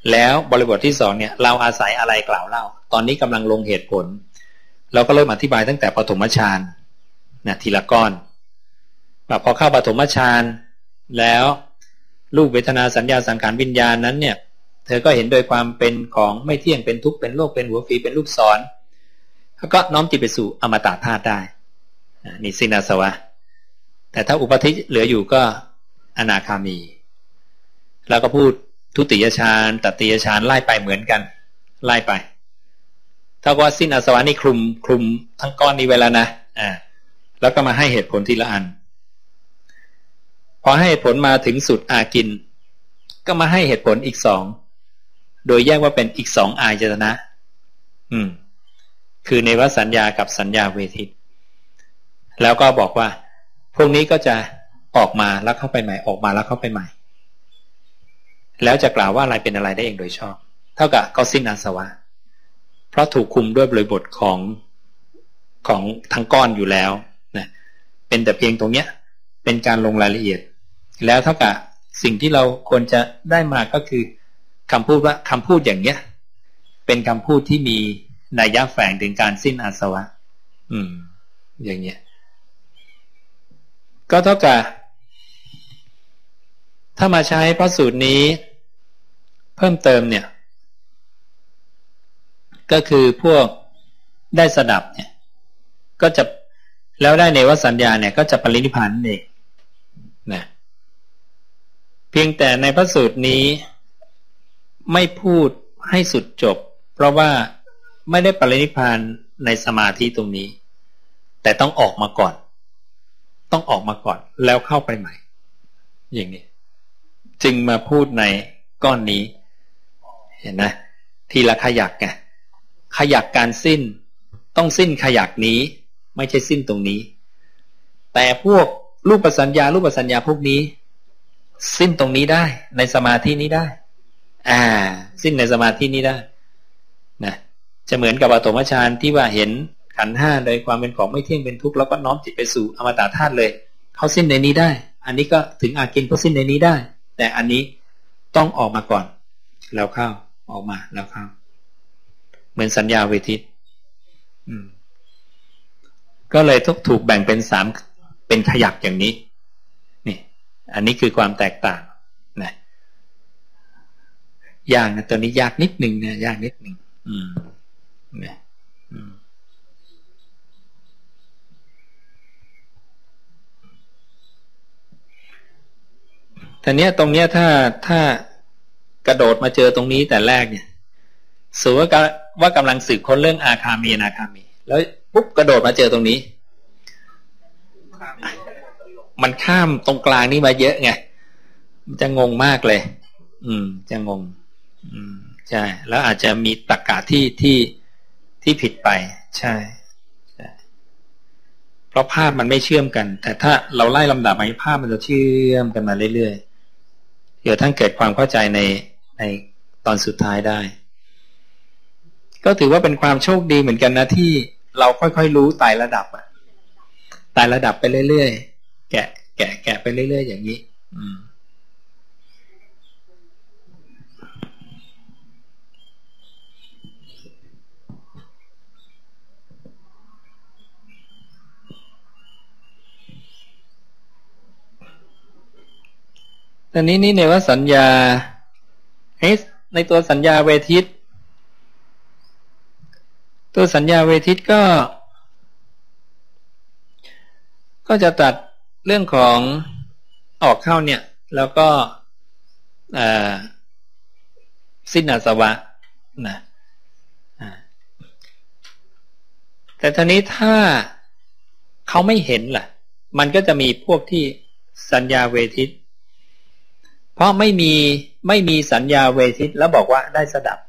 Speaker 1: แล้วบริบทที่2เนี่ยเราอาศัยอะไรกล่าวเล่าตอนนี้กำลังลงเหตุผลเราก็เริ่มอธิบายตั้งแต่ปฐมฌานนะทีละก้อนพอเข้าปฐมฌานแล้วรูปเวทนาสัญญาสังขารวิญญาณนั้นเนี่ยเธอก็เห็นโดยความเป็นของไม่เที่ยงเป็นทุกข์เป็นโลกเป็นหัวฝีเป็นลูกศรแล้วก็น้อมจิตไปสู่อมตะธาตุได้นี่สิ้นอาสวะแต่ถ้าอุปธิเหลืออยู่ก็อนาคามีแล้วก็พูดทุติยฌานตติยฌานไล่ไปเหมือนกันไล่ไปถ้าว่าสิ้นอาสวะนี่คลุมทั้งก้อนนี้ไว้แล้วนะแล้วก็มาให้เหตุผลทีละอันพอให้เหตุผลมาถึงสุดอากินก็มาให้เหตุผลอีก2โดยแยกว่าเป็นอีก2อายตนะคือเนวสัญญากับสัญญาเวทิตแล้วก็บอกว่าพวกนี้ก็จะออกมาแล้วเข้าไปใหม่ออกมาแล้วเข้าไปใหม่แล้วจะกล่าวว่าอะไรเป็นอะไรได้เองโดยชอบเท่ากับก็สิ้นอาสวะเพราะถูกคุมด้วยบริบทของทั้งก้อนอยู่แล้วนะเป็นแต่เพียงตรงเนี้ยเป็นการลงรายละเอียดแล้วเท่ากับสิ่งที่เราควรจะได้มาก็คือคำพูดว่าคำพูดอย่างเนี้ยเป็นคำพูดที่มีนัยยะแฝงถึงการสิ้นอาสวะอย่างเงี้ยก็เท่ากับถ้ามาใช้พระสูตรนี้เพิ่มเติมเนี่ยก็คือพวกได้สดับเนี่ยก็จะแล้วได้เนวสัญญาเนี่ยก็จะปรินิพพานเองนะเพียงแต่ในพระสูตรนี้ไม่พูดให้สุดจบเพราะว่าไม่ได้ปรินิพพานในสมาธิตรงนี้แต่ต้องออกมาก่อนแล้วเข้าไปใหม่อย่างนี้จึงมาพูดในก้อนนี้เห็นนะทีละขยักไงขยักการสิ้นต้องสิ้นขยักนี้ไม่ใช่สิ้นตรงนี้แต่พวกรูปสัญญาพวกนี้สิ้นตรงนี้ได้ในสมาธินี้ได้สิ้นในสมาธินี้ได้นะจะเหมือนกับปฐมฌานที่ว่าเห็นขันธ์5โดยความเป็นของไม่เที่ยงเป็นทุกข์แล้วก็น้อมจิตไปสู่อมตะธาตุเลยเขาสิ้นในนี้ได้อันนี้ก็ถึงอากินก็สิ้นในนี้ได้แต่อันนี้ต้องออกมาก่อนแล้วเข้าออกมาแล้วเข้าเหมือนสัญญาเวทิตก็เลยถูกแบ่งเป็น3เป็นขยักอย่างนี้นี่อันนี้คือความแตกต่างนะยากนะตัวนี้ยากนิดนึงนะยากนิดนึงนะแต่เนี้ยตรงเนี้ยถ้ากระโดดมาเจอตรงนี้แต่แรกเนี่ยสมมติว่ากำลังสืบค้นเรื่องอาคามีอนาคามีแล้วปุ๊บกระโดดมาเจอตรงนี้มันข้ามตรงกลางนี้มาเยอะไงมันจะงงมากเลยจะงงใช่แล้วอาจจะมีตรรกะที่ผิดไปใช่เพราะภาพมันไม่เชื่อมกันแต่ถ้าเราไล่ลำดับไปภาพมันจะเชื่อมกันมาเรื่อยๆเดี๋ยวท่านเกิดความเข้าใจในตอนสุดท้ายได้ก็ถือว่าเป็นความโชคดีเหมือนกันนะที่เราค่อยๆรู้ไต่ระดับไต่ระดับไปเรื่อยๆแกะไปเรื่อยๆอย่างนี้ตอนนี้นี่เนี่ยว่าสัญญาในตัวสัญญาเวทิตตัวสัญญาเวทิตก็จะตัดเรื่องของออกเข้าเนี่ยแล้วก็สิ้นอาสวะนะแต่ทีนี้ถ้าเขาไม่เห็นล่ะมันก็จะมีพวกที่สัญญาเวทิตเพราะไม่มีสัญญาเวทิตแล้วบอกว่าได้สดับ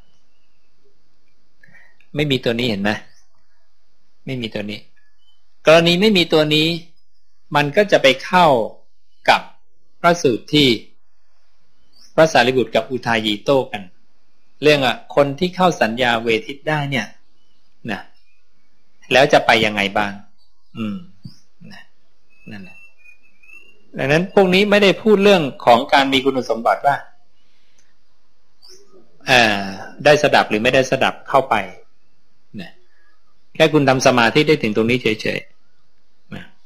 Speaker 1: ไม่มีตัวนี้เห็นไหมไม่มีตัวนี้กรณีไม่มีตัวนี้มันก็จะไปเข้ากับพระสูตรที่พระสารีบุตรกับอุทายีโต้กันเรื่องคนที่เข้าสัญญาเวทิตได้เนี่ยนะแล้วจะไปยังไงบ้างนั่นแหละดังนั้นพวกนี้ไม่ได้พูดเรื่องของการมีคุณสมบัติว่าได้สดับหรือไม่ได้สดับเข้าไปนะแค่คุณทำสมาธิได้ถึงตรงนี้เฉยๆนะ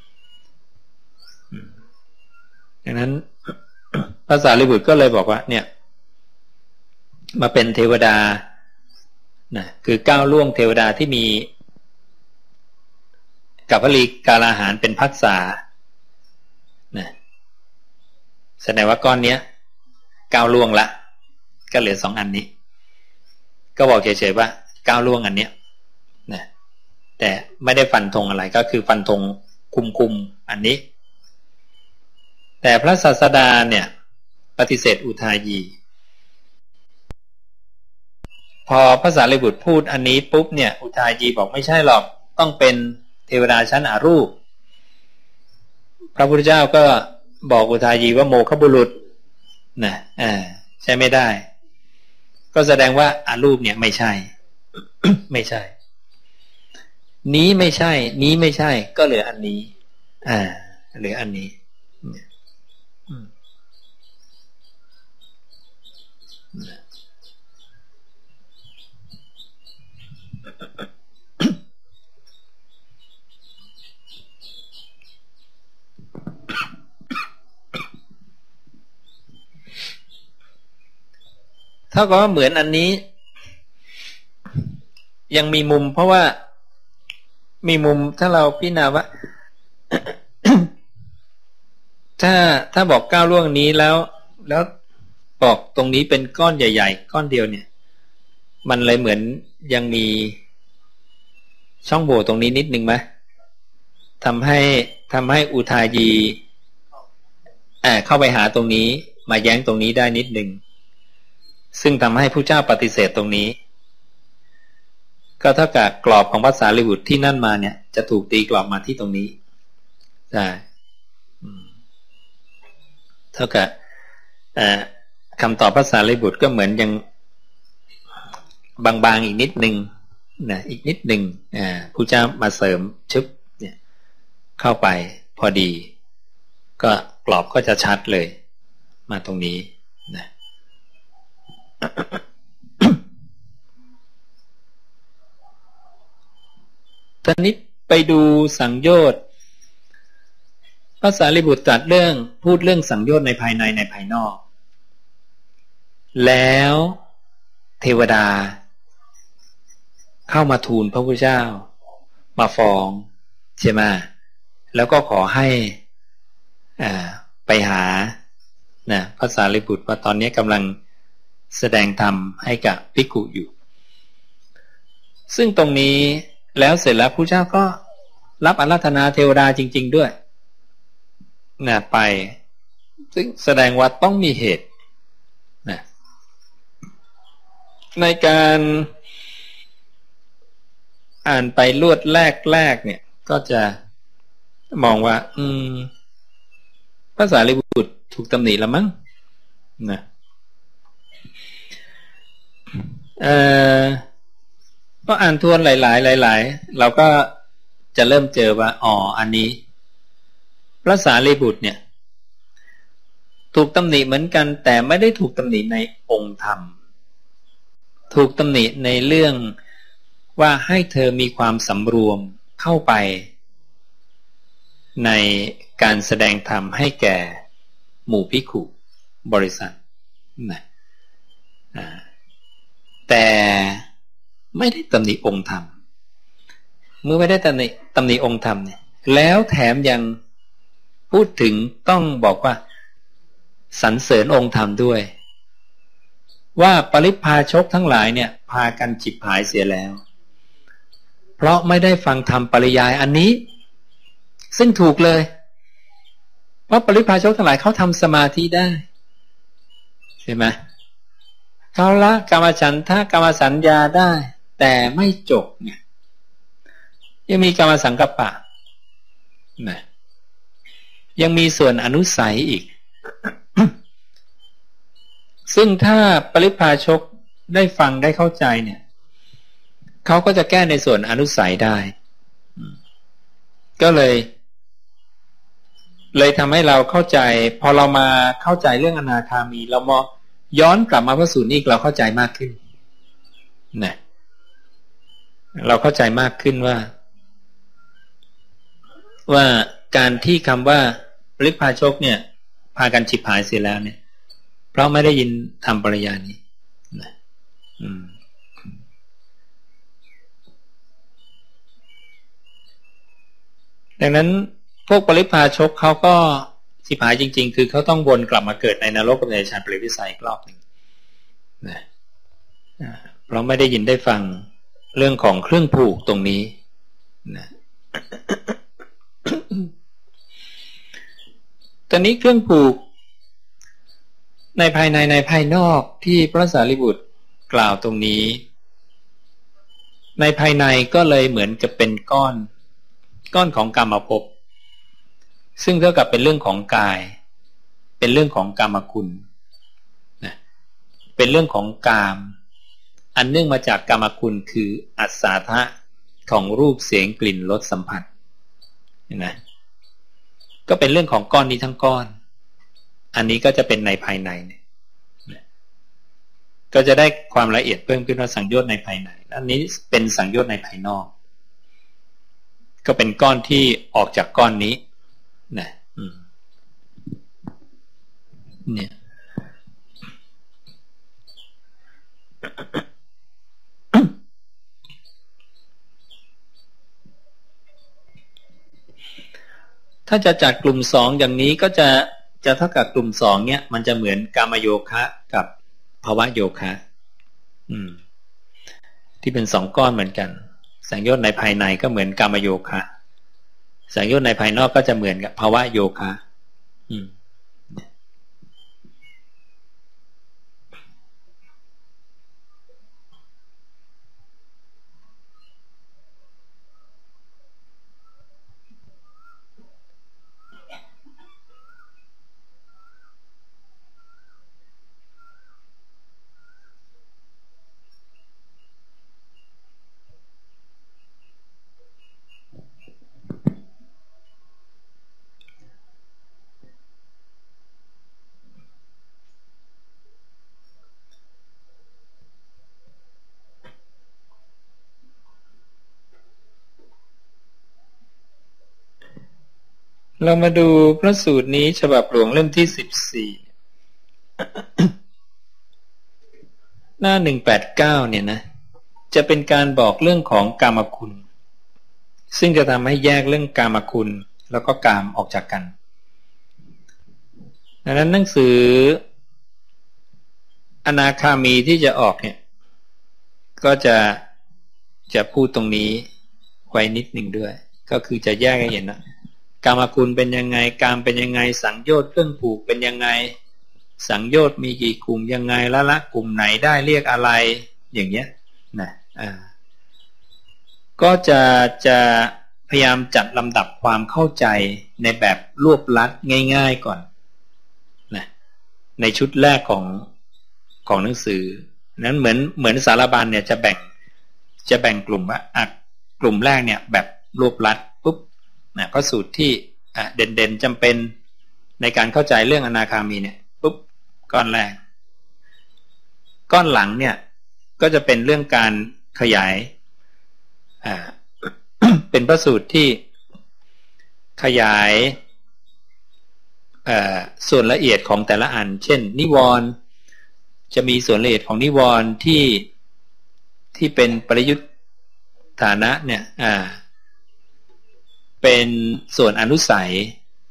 Speaker 1: ดังนั้นพระสารีบุตรก็เลยบอกว่าเนี่ยมาเป็นเทวดานะคือก้าวล่วงเทวดาที่มีกัปปลิกาลาหารเป็นภักษานะแสดงว่าก้อนเนี้ยก้าวล่วงละก็เหลือ2อันนี้ก็บอกเฉยๆว่าก้าวล่วงอันเนี้ยนะแต่ไม่ได้ฟันธงอะไรก็คือฟันธงคุมอันนี้แต่พระศาสดาเนี่ยปฏิเสธอุทายีพอพระสารีบุตรพูดอันนี้ปุ๊บเนี่ยอุทายีบอกไม่ใช่หรอกต้องเป็นเทวดาชั้นอรูปพระพุทธเจ้าก็บอกอุทายีว่าโมฆะบุรุษนะใช่ไม่ได้ก็แสดงว่าอรูปเนี่ยไม่ใช่ ไม่ใช่นี้ไม่ใช่นี้ไม่ใช่ก็เหลืออันนี้เหลืออันนี้เท่ากับว่าเหมือนอันนี้ยังมีมุมเพราะว่ามีมุมถ้าเราพิจารณาว่า ถ้าบอกก้าวล่วงนี้แล้วบอกตรงนี้เป็นก้อนใหญ่ๆก้อนเดียวเนี่ยมันเลยเหมือนยังมีช่องโหว่ตรงนี้นิดนึงไหมทำให้อุทายีเข้าไปหาตรงนี้มาแย้งตรงนี้ได้นิดนึงซึ่งทำให้พระเจ้าปฏิเสธตรงนี้ก็เท่ากับกรอบของภาษาลิบุตรที่นั่นมาเนี่ยจะถูกตีกรอบมาที่ตรงนี้ใช่เท่ากับคำตอบภาษาลิบุตรก็เหมือนยังบางๆอีกนิดนึงนะอีกนิดนึงพระเจ้ามาเสริมชึบเนี่ยเข้าไปพอดีก็กรอบก็จะชัดเลยมาตรงนี้นะตอนนี้ไปดูสังโยชน์พระสารีบุตรตรัสพูดเรื่องสังโยชน์ในภายในในภายนอกแล้วเทวดาเข้ามาทูลพระพุทธเจ้ามาฟ้องใช่ไหมแล้วก็ขอให้ไปหาพระสารีบุตรว่าตอนนี้กำลังแสดงธรรมให้กับภิกขุอยู่ซึ่งตรงนี้แล้วเสร็จแล้วพระเจ้าก็รับอาราธนาเทวดาจริงๆด้วยไปซึ่งแสดงว่าต้องมีเหตุในการอ่านไปลวดแรกเนี่ยก็จะมองว่าพระสารีบุตรถูกตำหนิแล้วมั้งนะก็อ่านทวนหลายเราก็จะเริ่มเจอว่าอันนี้พระสารีบุตรเนี่ยถูกตำหนิเหมือนกันแต่ไม่ได้ถูกตำหนิในองค์ธรรมถูกตำหนิในเรื่องว่าให้เธอมีความสำรวมเข้าไปในการแสดงธรรมให้แก่หมู่ภิกขุบริษัทนะแต่ไม่ได้ตำหนิองค์ธรรมเมื่อไม่ได้ตำหนิองค์ธรรมเนี่ยแล้วแถมยังพูดถึงต้องบอกว่าสรรเสริญองค์ธรรมด้วยว่าปริพพาชกทั้งหลายเนี่ยพากันฉิบหายเสียแล้วเพราะไม่ได้ฟังธรรมปริยายอันนี้ซึ่งถูกเลยว่าปริพพาชกทั้งหลายเขาทำสมาธิได้ใช่ไหมเขาละกามฉันทะกามสัญญาได้แต่ไม่จบเนี่ยยังมีกามสังกัปปะนะยังมีส่วนอนุสัยอีก ซึ่งถ้าปริพพาชกได้ฟังได้เข้าใจเนี่ยเขาก็จะแก้ในส่วนอนุสัยได้ก็เลยทำให้เราเข้าใจพอเรามาเข้าใจเรื่องอนาคามีเราย้อนกลับมาพระสูตรนี้เราเข้าใจมากขึ้นนะเราเข้าใจมากขึ้นว่าการที่คำว่าปริพาชกเนี่ยพากันฉิบหายเสียแล้วเนี่ยเพราะไม่ได้ยินธรรมปริยายนี้นะดังนั้นพวกปริพาชกเขาก็ฉิบหายจริงๆคือเขาต้องวนกลับมาเกิดในนรกกับในฌานเปรตวิสัยอีกรอบหนึ่งนะเพราะไม่ได้ยินได้ฟังเรื่องของเครื่องผูกตรงนี้นะตอนนี้เครื่องผูกในภายในในภายนอกที่พระสารีบุตรกล่าวตรงนี้ในภายในก็เลยเหมือนกับเป็นก้อนของกรรมภพซึ่งเท่ากับเป็นเรื่องของกายเป็นเรื่องของกรรมคุณนะเป็นเรื่องของกามอันเนื่องมาจากกรรมคุณคืออัศาทะของรูปเสียงกลิ่นรสสัมผัสเห็นไหมก็เป็นเรื่องของก้อนนี้ทั้งก้อนอันนี้ก็จะเป็นในภายในเนี่ยก็จะได้ความละเอียดเพิ่มขึ้นว่าสังโยชน์ในภายในอันนี้เป็นสังโยชน์ในภายนอกก็เป็นก้อนที่ออกจากก้อนนี้นะเนี่ยถ้าจะจัดกลุ่มสองอย่างนี้ก็จะเท่ากับกลุ่มสองเนี่ยมันจะเหมือนกามโยคะกับภวโยคะที่เป็นสองก้อนเหมือนกันสังโยชน์ในภายในก็เหมือนกามโยคะสังโยชน์ในภายนอกก็จะเหมือนกับภวโยคะเรามาดูพระสูตรนี้ฉบับหลวงเล่มที่14หน้า189เนี่ยนะจะเป็นการบอกเรื่องของกามคุณซึ่งจะทำให้แยกเรื่องกามคุณแล้วก็กามออกจากกันดังนั้นหนังสืออนาคามีที่จะออกเนี่ยก็จะพูดตรงนี้ไว้นิดหนึ่งด้วยก็คือจะแยกให้เห็นนะกามคุณเป็นยังไงกามเป็นยังไงสังโยชน์เครื่องผูกเป็นยังไงสังโยชน์มีกี่กลุ่มยังไงละกลุ่มไหนได้เรียกอะไรอย่างเงี้ยนะก็จะพยายามจัดลำดับความเข้าใจในแบบรวบลัดง่ายๆก่อนนะในชุดแรกของหนังสือนั้นเหมือนสารบัญเนี่ยจะแบ่งกลุ่มว่ากลุ่มแรกเนี่ยแบบรวบลัดปุ๊บนะพระสูตรที่เด่นๆจำเป็นในการเข้าใจเรื่องอนาคามีเนี่ยปุ๊บก้อนแรกก้อนหลังเนี่ยก็จะเป็นเรื่องการขยาย เป็นพระสูตรที่ขยายส่วนละเอียดของแต่ละอันเช่นนิวรณ์จะมีส่วนละเอียดของนิวรณ์ที่เป็นปริยุทธฐานะเนี่ยเป็นส่วนอนุสัย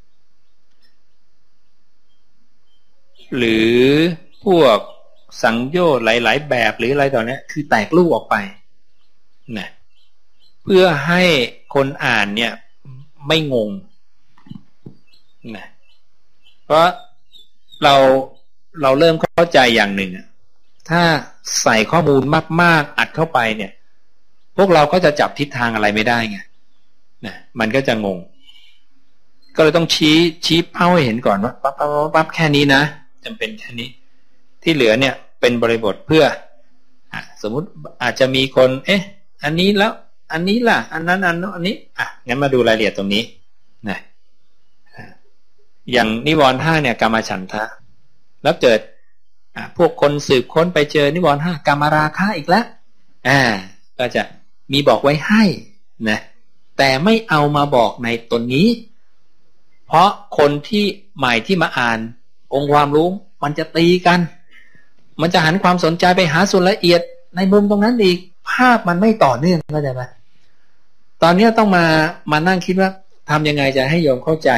Speaker 1: หรือพวกสังโยชน์หลายๆแบบหรืออะไรต่อเนี้ยคือแตกลูกออกไปนะเพื่อให้คนอ่านเนี่ยไม่งงนะเพราะเราเริ่มเข้าใจอย่างหนึ่งถ้าใส่ข้อมูลมากๆอัดเข้าไปเนี่ยพวกเราก็จะจับทิศทางอะไรไม่ได้ไงนะมันก็จะงงก็เลยต้องชี้เป้าให้เห็นก่อนว่าปั๊บแค่นี้นะจำเป็นแค่นี้ที่เหลือเนี่ยเป็นบริบทเพื่อสมมุติอาจจะมีคนอันนี้แล้วอันนี้ล่ะอันนั้นอันนี้งั้นมาดูรายละเอียดตรงนี้นะอย่างนิวรณ์5เนี่ยกามฉันทะแล้วเกิดพวกคนสืบค้นไปเจอนิวรณ์ห้ากามราคะอีกแล้วก็จะมีบอกไว้ให้นะแต่ไม่เอามาบอกในตนนี้เพราะคนที่ใหม่ที่มาอ่านองค์ความรู้มันจะตีกันมันจะหันความสนใจไปหาส่วนละเอียดในมุมตรงนั้นอีกภาพมันไม่ต่อเนื่องเข้าใจไหมตอนนี้ต้องมานั่งคิดว่าทำยังไงจะให้โยมเข้าใจ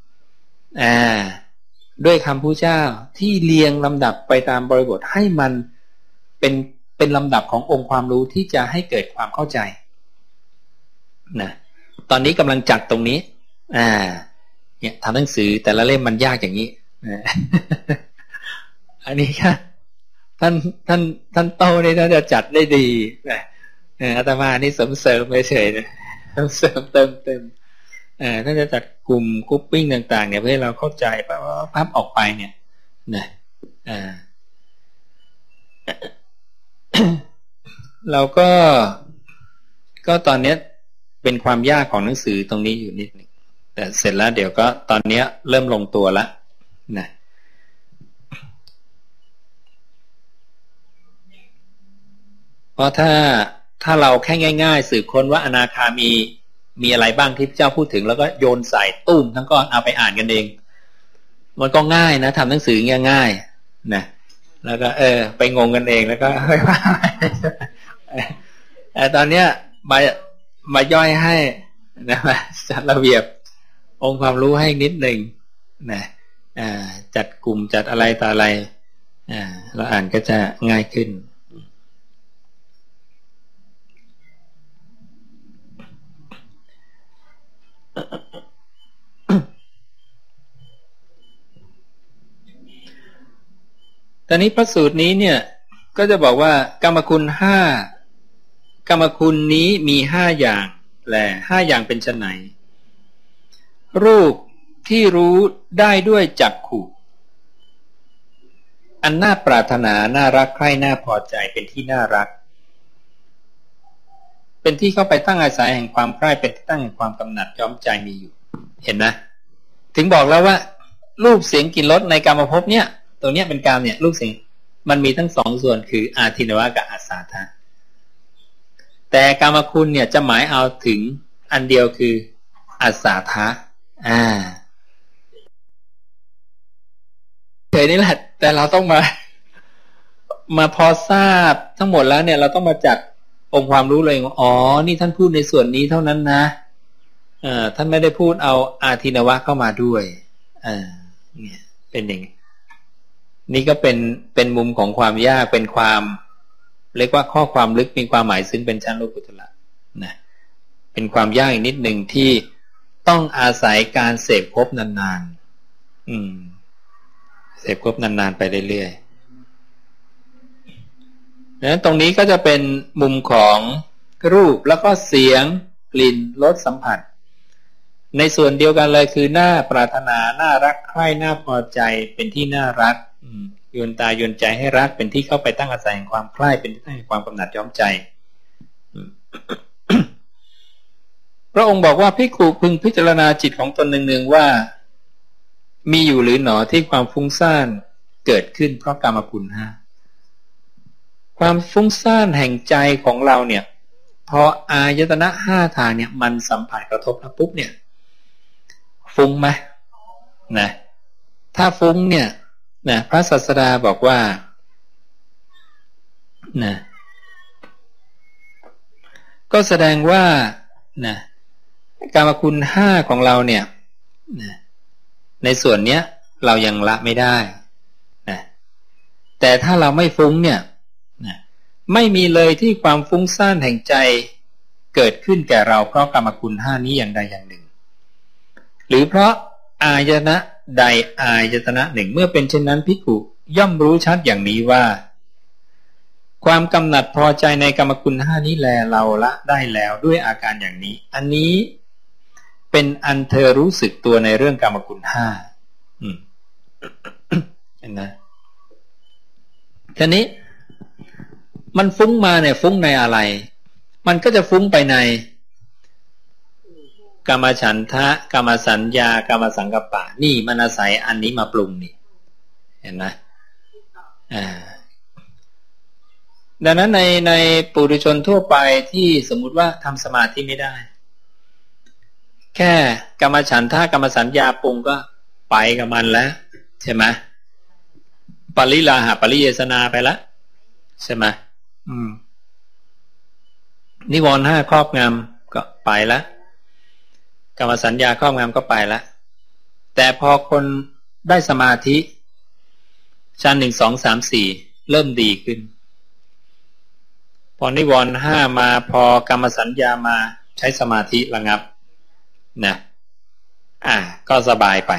Speaker 1: ด้วยคำพุทธเจ้าที่เรียงลำดับไปตามบริบทให้มันเป็นลำดับขององค์ความรู้ที่จะให้เกิดความเข้าใจนะตอนนี้กำลังจัดตรงนี้เนี่ยทำหนังสือแต่ละเล่มมันยากอย่างนี้อันนี้ค่ะท่านโตนี่ท่านจะจัดได้ดีนะอาตมานี่เสริมเฉยๆนะเสริมเติมท่านจะจัดกลุ่มกรุ๊ปปิ้งต่างๆเนี่ยเพื่อให้เราเข้าใจพับออกไปเนี่ยนะเราก็ตอนนี้เป็นความยากของหนังสือตรงนี้อยู่นิดนึงแต่เสร็จแล้วเดี๋ยวก็ตอนนี้เริ่มลงตัวแล้วนะเพราะถ้าเราแค่ง่ายๆสืบค้นว่าอนาคามีอะไรบ้างที่พระเจ้าพูดถึงแล้วก็โยนใส่ตุ้มทั้งก้อนเอาไปอ่านกันเองมันก็ง่ายนะทำหนังสือง่ายๆนะแล้วก็ไปงงกันเองแล้วก็ไม่ว่าแต่ตอนเนี้ยมาย่อยให้นะมาจัดระเบียบองค์ความรู้ให้นิดหนึ่งนะจัดกลุ่มจัดอะไรต่ออะไรเราอ่านก็จะง่ายขึ้นตอนนี้พระสูตรนี้เนี่ยก็จะบอกว่ากรรมคุณ5กรรมคุณนี้มี5อย่างแหละ5อย่างเป็นไฉนรูปที่รู้ได้ด้วยจักขุอันน่าปรารถนาน่ารักใคร่น่าพอใจเป็นที่น่ารักเป็นที่เข้าไปตั้งอาศัยแห่งความใคร่เป็นที่ตั้งแห่งความกำหนัดย้อมใจมีอยู่เห็นนะถึงบอกแล้วว่ารูปเสียงกลิ่นรสในกามภพเนี่ยตัวเนี้ยเป็นกามเนี่ยรูปเสียงมันมีทั้ง2ส่วนคืออาทินวะกับอาสาทะแต่กามคุณเนี่ยจะหมายเอาถึงอันเดียวคืออาสาทะเฉยนี่แหละแต่เราต้องมาพอทราบทั้งหมดแล้วเนี่ยเราต้องมาจัดองค์ความรู้เลยอ๋อนี่ท่านพูดในส่วนนี้เท่านั้นนะท่านไม่ได้พูดเอาอาทินวะเข้ามาด้วยเนี่ยเป็นอย่างนี้นี่ก็เป็นมุมของความยากเป็นความเรียกว่าข้อความลึกมีความหมายซึ่งเป็นชั้นโลกุตระนะเป็นความยากอีกนิดหนึ่งที่ต้องอาศัยการเสพพบนานๆเสพพบนานๆไปเรื่อยๆดังนั้นตรงนี้ก็จะเป็นมุมของรูปแล้วก็เสียงกลิ่นรสสัมผัสในส่วนเดียวกันเลยคือน่าปรารถนาน่ารักใคร่น่าพอใจเป็นที่น่ารักยวนตายวนใจให้รักเป็นที่เข้าไปตั้งอาศัยแห่งความใคร่เป็นที่ตั้งแห่งความกำหนัดย้อมใจ พระองค์บอกว่าภิกขุพึงพิจารณาจิตของตนเนืองๆว่ามีอยู่หรือหนอที่ความฟุ้งซ่านเกิดขึ้นเพราะกามคุณ5ความฟุ้งซ่านแห่งใจของเราเนี่ยพออายตนะ5ทางเนี่ยมันสัมผัสกระทบแล้วปุ๊บเนี่ยฟุ้งไหมนะถ้าฟุ้งเนี่ยนะพระศาสดาบอกว่านะก็แสดงว่านะกามคุณ5ของเราเนี่ยนะในส่วนเนี้ยเรายังละไม่ได้นะแต่ถ้าเราไม่ฟุ้งเนี่ยนะไม่มีเลยที่ความฟุ้งซ่านแห่งใจเกิดขึ้นแก่เราเพราะกามคุณ5นี้อย่างใดอย่างหนึ่งหรือเพราะอายตนะใดอายตนะหนึ่งเมื่อเป็นเช่นนั้นภิกขุย่อมรู้ชัดอย่างนี้ว่าความกำหนัดพอใจในกามคุณ5นี้แลเราละได้แล้วด้วยอาการอย่างนี้อันนี้เป็นอันเธอรู้สึกตัวในเรื่องกามคุณ5เห็นนะทีนี้มันฟุ้งมาเนี่ยฟุ้งในอะไรมันก็จะฟุ้งไปในกามฉันทะกามสัญญากามสังกัปปะนี่มันอาศัยอันนี้มาปรุงนี่เห็นไหมดังนั้นในปุถุชนทั่วไปที่สมมุติว่าทำสมาธิไม่ได้แค่กรรมฉันทะกรรมสัญญาปรุงก็ไปกับมันแล้วใช่ไหมปริลาหะปริเยสนาไปแล้วใช่ไหมนิวรณ์ห้าครอบงำก็ไปแล้วกรรมสัญญาครอบงำก็ไปแล้วแต่พอคนได้สมาธิชั้น1 2 3 4เริ่มดีขึ้นพอนิวรณ์ห้ามาพอกรรมสัญญามาใช้สมาธิระงับนะก็สบายไป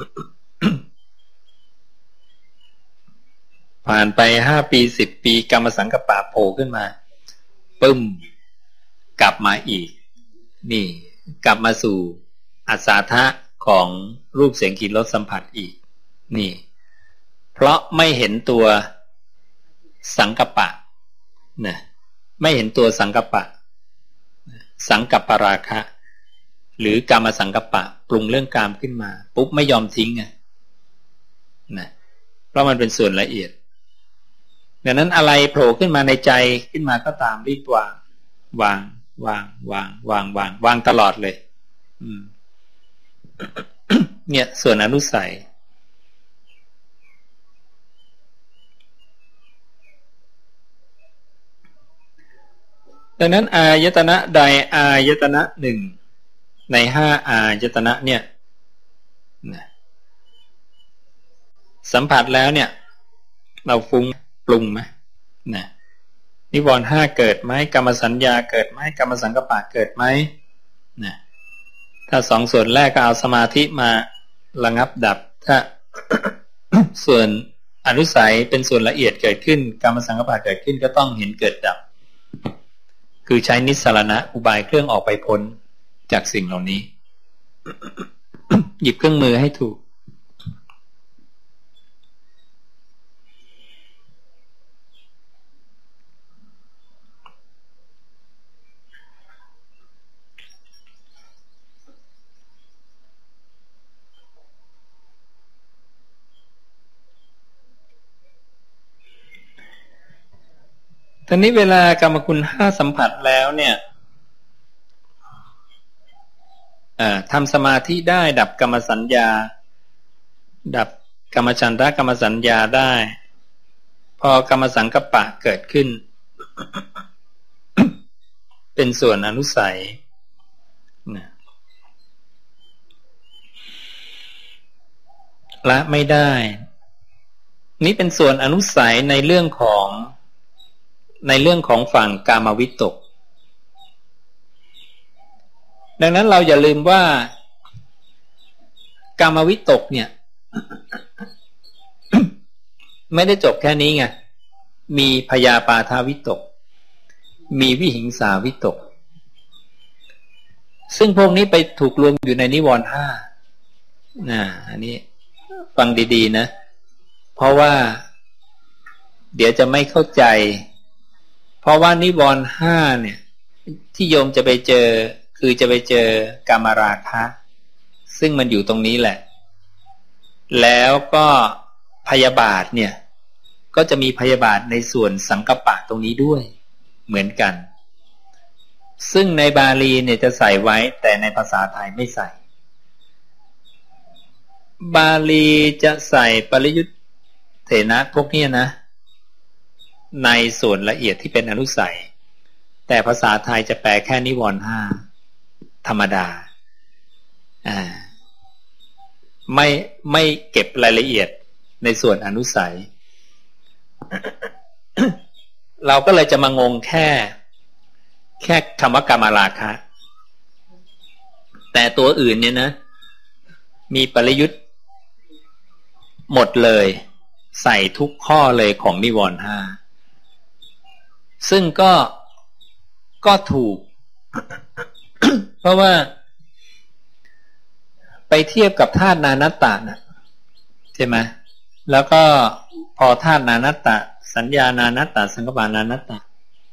Speaker 1: ผ่านไป5 ปี10 ปีกรรมสังกัปปะโผล่ขึ้นมาปึ้มกลับมาอีกนี่กลับมาสู่อัศทะของรูปเสียงกลิ่นรสสัมผัสอีกนี่เพราะไม่เห็นตัวสังกัปปะนะไม่เห็นตัวสังกัปปะสังกัปปราคะหรือกามสังกัปปะปรุงเรื่องกามขึ้นมาปุ๊บไม่ยอมทิ้งนะเพราะมันเป็นส่วนละเอียดดังนั้นอะไรโผล่ขึ้นมาในใจขึ้นมาก็ตามรีบวางตลอดเลยเนี่ยส่วนอนุสัยดังนั้นอายตนะใดอายตนะหนึ่งใน5อายตนะเนี่ยสัมผัสแล้วเนี่ยเราฟุ้งปรุงไหมนิวรณ์5เกิดไหมกรรมสัญญาเกิดไหมกรรมสังกัปปะเกิดไหมถ้า2ส่วนแรกก็เอาสมาธิมาระงับดับถ้า ส่วนอนุสัยเป็นส่วนละเอียดเกิดขึ้นกรรมสังกัปปะเกิดขึ้นก็ต้องเห็นเกิดดับคือใช้นิสสรณะอุบายเครื่องออกไปพ้นจากสิ่งเหล่านี้ หยิบเครื่องมือให้ถูกตอนนี้เวลากรรมคุณ5สัมผัสแล้วเนี่ยทำสมาธิได้ดับกรรมสัญญาดับกรรมฉันทะกรรมสัญญาได้พอกรรมสังกัปปะเกิดขึ้น เป็นส่วนอนุสัยละไม่ได้นี้เป็นส่วนอนุสัยในเรื่องของฝั่งกามวิตกดังนั้นเราอย่าลืมว่ากามวิตกเนี่ย ไม่ได้จบแค่นี้ไงมีพยาปาทวิตกมีวิหิงสาวิตกซึ่งพวกนี้ไปถูกรวมอยู่ในนิวรณ์5อันนี้ฟังดีๆนะเพราะว่าเดี๋ยวจะไม่เข้าใจเพราะว่านิวรณ์5เนี่ยที่โยมจะไปเจอคือจะไปเจอกามราคะซึ่งมันอยู่ตรงนี้แหละแล้วก็พยาบาทเนี่ยก็จะมีพยาบาทในส่วนสังกัปปะตรงนี้ด้วยเหมือนกันซึ่งในบาลีเนี่ยจะใส่ไว้แต่ในภาษาไทยไม่ใส่บาลีจะใส่ปริยุทธเถนะพวกนี้นะในส่วนละเอียดที่เป็นอนุสัยแต่ภาษาไทยจะแปลแค่นิวรณ์5ธรรมดาไม่เก็บรายละเอียดในส่วนอนุสัย เราก็เลยจะมางงแค่คำว่ากามราคะแต่ตัวอื่นเนี่ยนะมีปริยุทธ์หมดเลยใส่ทุกข้อเลยของนิวรณ์5ซึ่งก็ถูก เพราะว่าไปเทียบกับธาตุนานัตตะนะใช่ไหมแล้วก็พอธาตุนานัตตะสัญญานานัตตะสังกัปปะนานัตตะ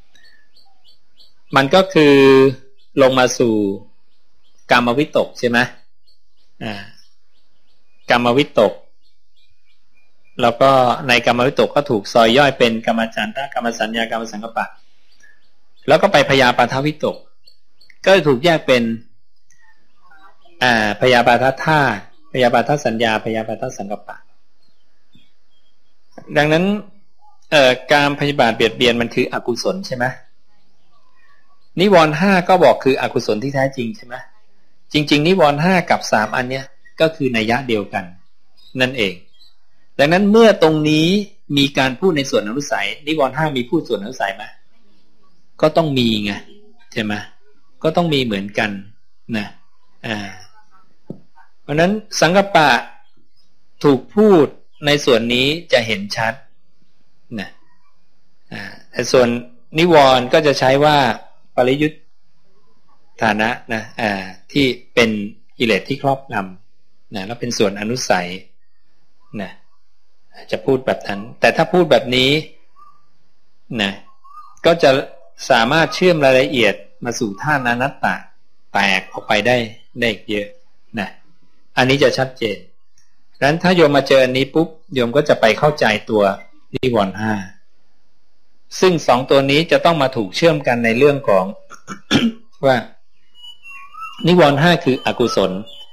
Speaker 1: มันก็คือลงมาสู่กามวิตกใช่ไหมกามวิตกแล้วก็ในกรรมวิตกก็ถูกซอยย่อยเป็นกรรมฉันทะกรรมสัญญากรรมสังกัปปะแล้วก็ไปพยาปาทวิตกก็ถูกแยกเป็นพยาปาทธาตุพยาปาทสัญญาพยาปาทสังกัปปะดังนั้นการพยาบาทเบียดเบียนมันคืออกุศลใช่ไหมนิวรณ์ห้าก็บอกคืออกุศลที่แท้จริงใช่ไหมจริงๆนิวรณ์ห้ากับสามอันเนี้ยก็คือนัยยะเดียวกันนั่นเองดังนั้นเมื่อตรงนี้มีการพูดในส่วนอนุสัยนิวรณ์ห้ามีพูดส่วนอนุสัยไหมก็ต้องมีไงใช่ไหมก็ต้องมีเหมือนกันนะเพราะนั้นสังกัปปะถูกพูดในส่วนนี้จะเห็นชัดนะแต่ส่วนนิวรณ์ก็จะใช้ว่าปริยุทธานะนะที่เป็นกิเลสที่ครอบงำนะแล้วเป็นส่วนอนุสัยนะจะพูดแบบนั้นแต่ถ้าพูดแบบนี้นะก็จะสามารถเชื่อมรายละเอียดมาสู่ธาตุอนัตตะแตกออกไปได้เยอะนะอันนี้จะชัดเจนดังนั้นถ้าโยมมาเจออันนี้ปุ๊บโยมก็จะไปเข้าใจตัวนิวรณ์ห้าซึ่งสองตัวนี้จะต้องมาถูกเชื่อมกันในเรื่องของ ว่านิวรณ์ห้าคืออกุศล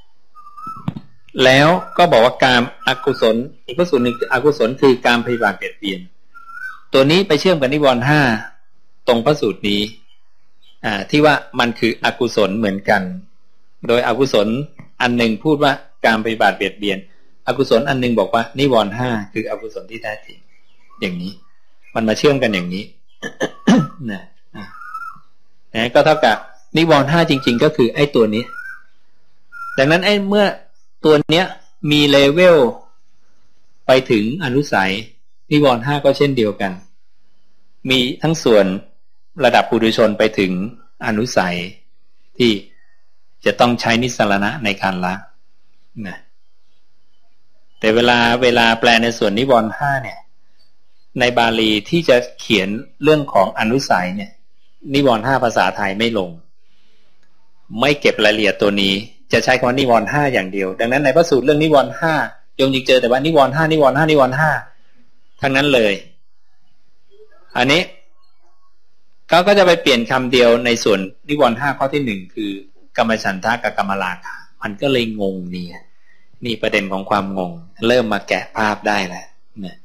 Speaker 1: แล้วก็บอกว่าการอกุศลอีกส่วนหนึ่งคืออกุศลคือการพยาบาทเบียดเบียนตัวนี้ไปเชื่อมกับนิวรณ์ห้าตรงพระสูตรนี้ที่ว่ามันคืออกุศลเหมือนกันโดยอกุศลอันหนึ่งพูดว่าการปฏิบัติเบียดเบียนอกุศลอันหนึ่งบอกว่านิวรณ์ห้าคืออกุศลที่แท้จริงอย่างนี้มันมาเชื่อมกันอย่างนี้ นะก็เท่ากับนิวรณ์ห้าจริงๆก็คือไอ้ตัวนี้ดังนั้นไอ้เมื่อตัวเนี้ยมีเลเวลไปถึงอนุสัยนิวรณ์ห้าก็เช่นเดียวกันมีทั้งส่วนระดับปุถุชนไปถึงอนุสัยที่จะต้องใช้นิสสรณะในการละนะแต่เวลาแปลในส่วนนิวรณ์ห้าเนี่ยในบาลีที่จะเขียนเรื่องของอนุสัยเนี่ยนิวรณ์ห้าภาษาไทยไม่ลงไม่เก็บรายละเอียดตัวนี้จะใช้คำว่านิวรณ์ห้าอย่างเดียวดังนั้นในพระสูตรเรื่องนิวรณ์ห้าโยมจึงเจอแต่ว่านิวรณ์ห้านิวรณ์ห้านิวรณ์ห้าทั้งนั้นเลยอันนี้เขาก็จะไปเปลี่ยนคำเดียวในส่วนนิวรณ์ห้าข้อที่หนึ่งคือกรรมฉันทะกับกรรมราคะมันก็เลยงงนี่ประเด็นของความงงเริ่มมาแกะภาพได้แล้วเนี่ย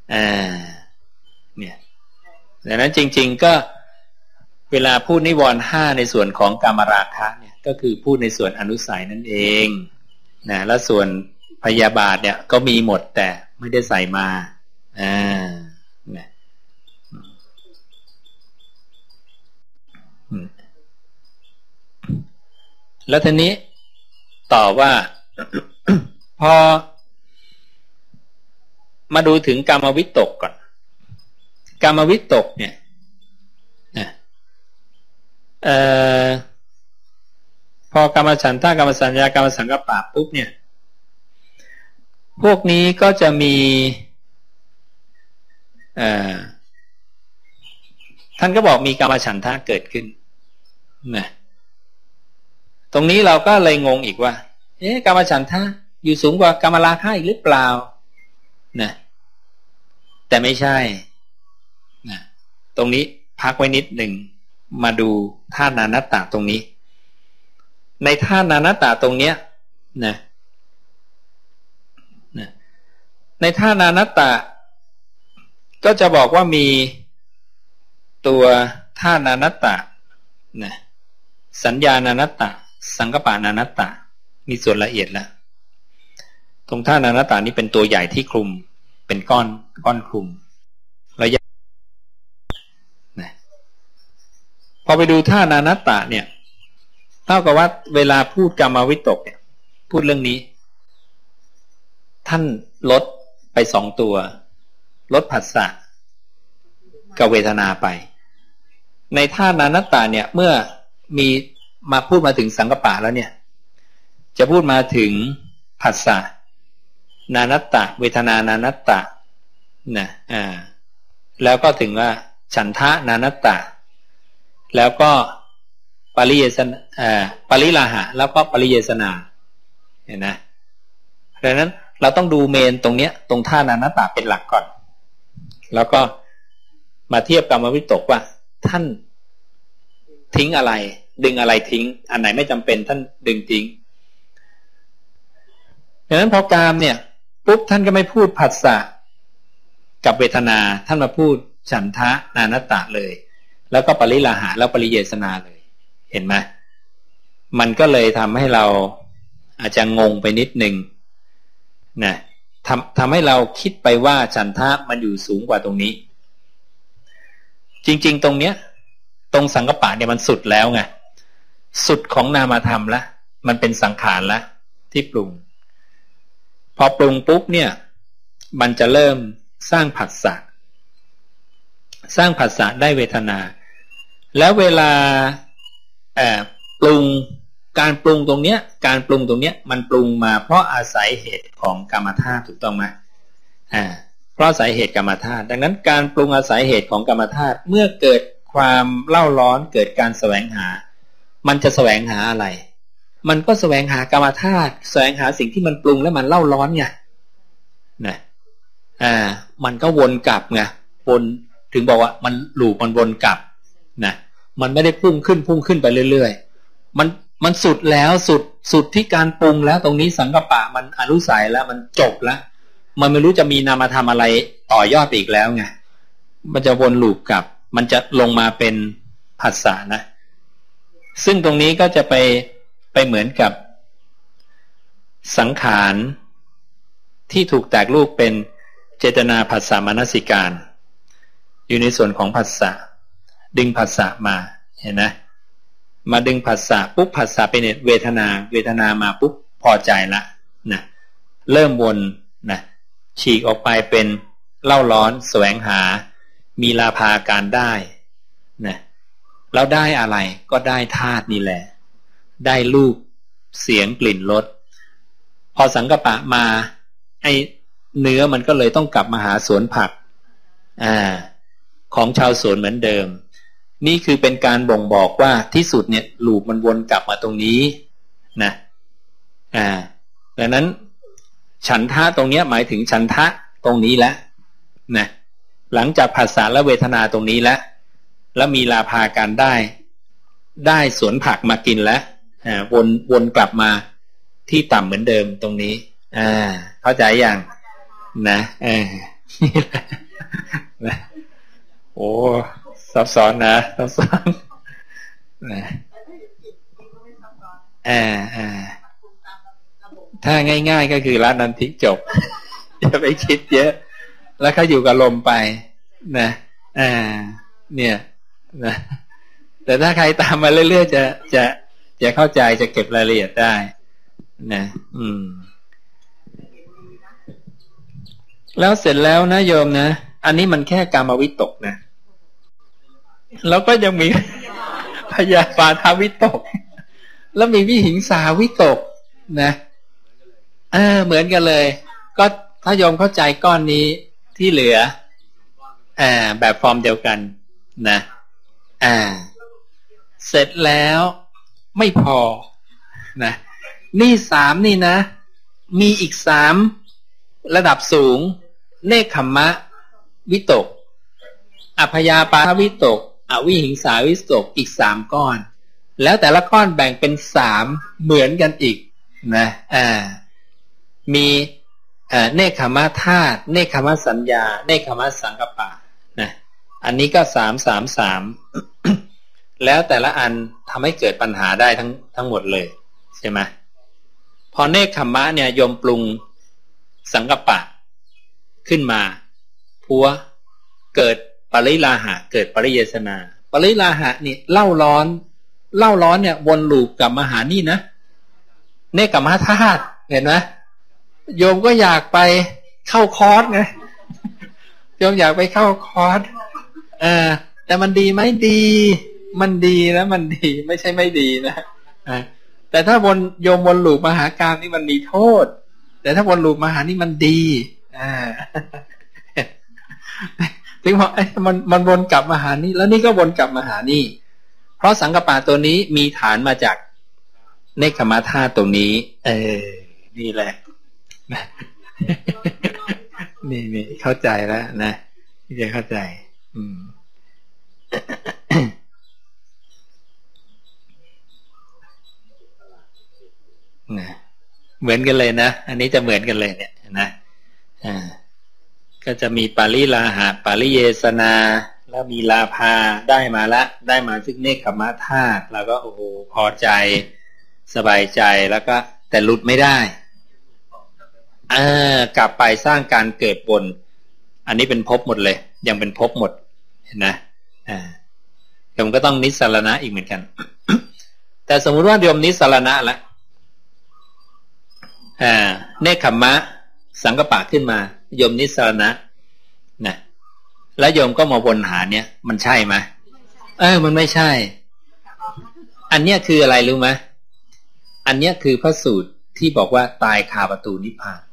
Speaker 1: เนี่ยดังนั้นจริงๆก็เวลาพูดนิวรณ์ห้าในส่วนของกรรมราคะเนี่ยก็คือพูดในส่วนอนุสัยนั่นเองนะแล้วส่วนพยาบาทเนี่ยก็มีหมดแต่ไม่ได้ใส่มาเนี่ยแล้วทีนี้ต่อว่า พอมาดูถึงกรรมวิตกก่อนกรรมวิตกเนี่ยพอกรรมฉันทะกรรมสัญญากรรมสังกัปปะปุ๊บเนี่ยพวกนี้ก็จะมีท่านก็บอกมีกรรมฉันทะเกิดขึ้นนะตรงนี้เราก็เลยงงอีกว่ากรรมฉันทะอยู่สูงกว่ากรรมราคะอีกหรือเปล่านะแต่ไม่ใช่นะตรงนี้พักไว้นิดหนึ่งมาดูธาตุนานัตตะตรงนี้ในธาตุนานัตตะตรงเนี้ยนะในธาตุนานัตตะก็จะบอกว่ามีตัวธาตุนานัตตะนะสัญญานานัตตะสังกัปปะนานัตตะมีส่วนละเอียดแล้วตรงธาตุนานัตตะนี้เป็นตัวใหญ่ที่คลุมเป็นก้อนคลุมระยะนะพอไปดูธาตุนานัตตะเนี่ยเท่ากับว่าเวลาพูดกรรมวิตกเนี่ยพูดเรื่องนี้ท่านลดไป2ตัวลดผัสสะกับเวทนาไปในธาตุนานัตตะเนี่ยเมื่อมีมาพูดมาถึงสังกัปปะแล้วเนี่ยจะพูดมาถึงผัสสะนานัตตะเวทนานานัตตะนะแล้วก็ถึงว่าฉันทะนานัตตะแล้วก็ปริเยสนาปริลาหะแล้วก็ปริเยสนาเห็นนะดังนั้นเราต้องดูเมนตรงเนี้ยตรงท่านานัตตะเป็นหลักก่อนแล้วก็มาเทียบกรรมวิตกว่าท่านทิ้งอะไรดึงอะไรทิ้งอันไหนไม่จำเป็นท่านดึงทิ้งดังนั้นพอกามเนี่ยปุ๊บท่านก็ไม่พูดผัสสะกับเวทนาท่านมาพูดฉันทะนานัตตะเลยแล้วก็ปริลาหะแล้วปริเยสนาเลยเห็นไหมมันก็เลยทำให้เราอาจจะงงไปนิดนึงนะทำให้เราคิดไปว่าฉันทะมันอยู่สูงกว่าตรงนี้จริงๆตรงเนี้ยตรงสังกัปปะเนี่ยมันสุดแล้วไงสุดของนามธรรมละมันเป็นสังขารละที่ปรุงพอปรุงปุ๊บเนี่ยมันจะเริ่มสร้างผัสสะได้เวทนาแล้วเวลาปรุงการปรุงตรงเนี้ยมันปรุงมาเพราะอาศัยเหตุของกรรมธาตุถูกต้องไหมเพราะอาศัยเหตุกรรมธาตุดังนั้นการปรุงอาศัยเหตุของกรรมธาตุเมื่อเกิดความเล่าร้อนเกิดการแสวงหามันจะแสวงหาอะไรมันก็แสวงหากรรมธาตุแสวงหาสิ่งที่มันปรุงแล้วมันเล่าร้อนไงนะมันก็วนกลับไงวนถึงบอกว่ามันลูปมันวนกลับนะมันไม่ได้พุ่งขึ้นไปเรื่อยๆมันสุดแล้วสุดที่การปรุงแล้วตรงนี้สังกัปปะมันอนุสัยแล้วมันจบแล้วมันไม่รู้จะมีนามธรรมอะไรต่อยอดไปอีกแล้วไงมันจะวนลูปกลับมันจะลงมาเป็นผัสสะนะซึ่งตรงนี้ก็จะไปเหมือนกับสังขารที่ถูกแตกรูปเป็นเจตนาผัสสะมนสิการอยู่ในส่วนของผัสสะดึงผัสสะมาเห็นนะมาดึงผัสสะปุ๊บผัสสะเป็นเวทนามาปุ๊บพอใจละนะเริ่มวนนะฉีกออกไปเป็นเล่าร้อนแสวงหามีลาภาการได้นะแล้วได้อะไรก็ได้ธาตุนี่แหละได้รูปเสียงกลิ่นรสพอสังกัปปะมาไอเนื้อมันก็เลยต้องกลับมาหาสวนผักของชาวสวนเหมือนเดิมนี่คือเป็นการบ่งบอกว่าที่สุดเนี่ยลูปมันวนกลับมาตรงนี้นะดังนั้นฉันทะตรงเนี้ยหมายถึงฉันทะตรงนี้แล้วนะหลังจากผัสสะและเวทนาตรงนี้แล้วมีลาภาการได้สวนผักมากินแล้ววนกลับมาที่ต่ำเหมือนเดิมตรงนี้เข้าใจยังนะนะโอ้ซับซ้อนนะซับซ้อนนะถ้าง่ายๆก็คือละนันทิจบอย่าไปคิดเยอะแล้วเขาอยู่กับลมไปนะเนี่ยนะแต่ถ้าใครตามมาเรื่อยๆจะเข้าใจจะเก็บรายละเอียดได้นะแล้วเสร็จแล้วนะโยมนะอันนี้มันแค่กามวิตกนะแล้วก็ยังมีพยาบาทวิตกแล้วมีวิหิงสาวิตกนะเหมือนกันเลยก็ถ้าโยมเข้าใจก้อนนี้ที่เหลือแบบฟอร์มเดียวกันนะเสร็จแล้วไม่พอนะนี่3นี่นะมีอีก3ระดับสูงเนกขัมมะวิตกอพยาปาทวิตกอวิหิงสาวิตกอีก3ก้อนแล้วแต่ละก้อนแบ่งเป็น3เหมือนกันอีกนะมีเนกขัมมะธาตุเนกขัมมะสัญญาเนกขัมมะสังกัปปะนะอันนี้ก็3 แล้วแต่ละอันทำให้เกิดปัญหาได้ทั้งหมดเลยใช่ไหมพอเนกขัมมะเนี่ยโยมปรุงสังกัปปะขึ้นมาพัวเกิดปริลาหะเกิดปริเยสนาปริลาหะนี่เล่าร้อนเนี่ยวนลูปกลับมาหานี่นะเนกขัมมะธาตุเห็นไหมโยมก็อยากไปเข้าคอร์สไงโยมอยากไปเข้าคอร์สแต่มันดีไหมดีมันดีนะมันดีไม่ใช่ไม่ดีนะแต่ถ้าโยมวนลูปมหากามนี่มันมีโทษแต่ถ้าวนลูปมหานี่มันดีถึงพอมันวนกลับมาหานี่แล้วนี่ก็วนกลับมาหานี่เพราะสังกัปปะตัวนี้มีฐานมาจากเนกขัมมะธาตุตรงนี้นี่แหละนี่เข้าใจแล้วนะที่จะเข้าใจนะเหมือนกันเลยนะอันนี้จะเหมือนกันเลยเนี่ยนะก็จะมีปาริลาหะปาริเยสนาแล้วมีลาภาได้มาละได้มาซึ่งเนกขมะธาตุแล้วก็โอ้โหพอใจสบายใจแล้วก็แต่หลุดไม่ได้กลับไปสร้างการเกิดบนอันนี้เป็นภพหมดเลยยังเป็นภพหมดเห็นนะโยมก็ต้องนิสสรณะอีกเหมือนกัน แต่สมมุติว่าโยมนิสสรณะแล้วเนกขมะสังกัปปะขึ้นมาโยมนิสสรณะนะแล้วโยมก็มาวนหาเนี่ยมันใช่ไหมมันไม่ใช่อันเนี้ยคืออะไรรู้ไหมอันเนี้ยคือพระสูตรที่บอกว่าตายคาประตูนิพพาน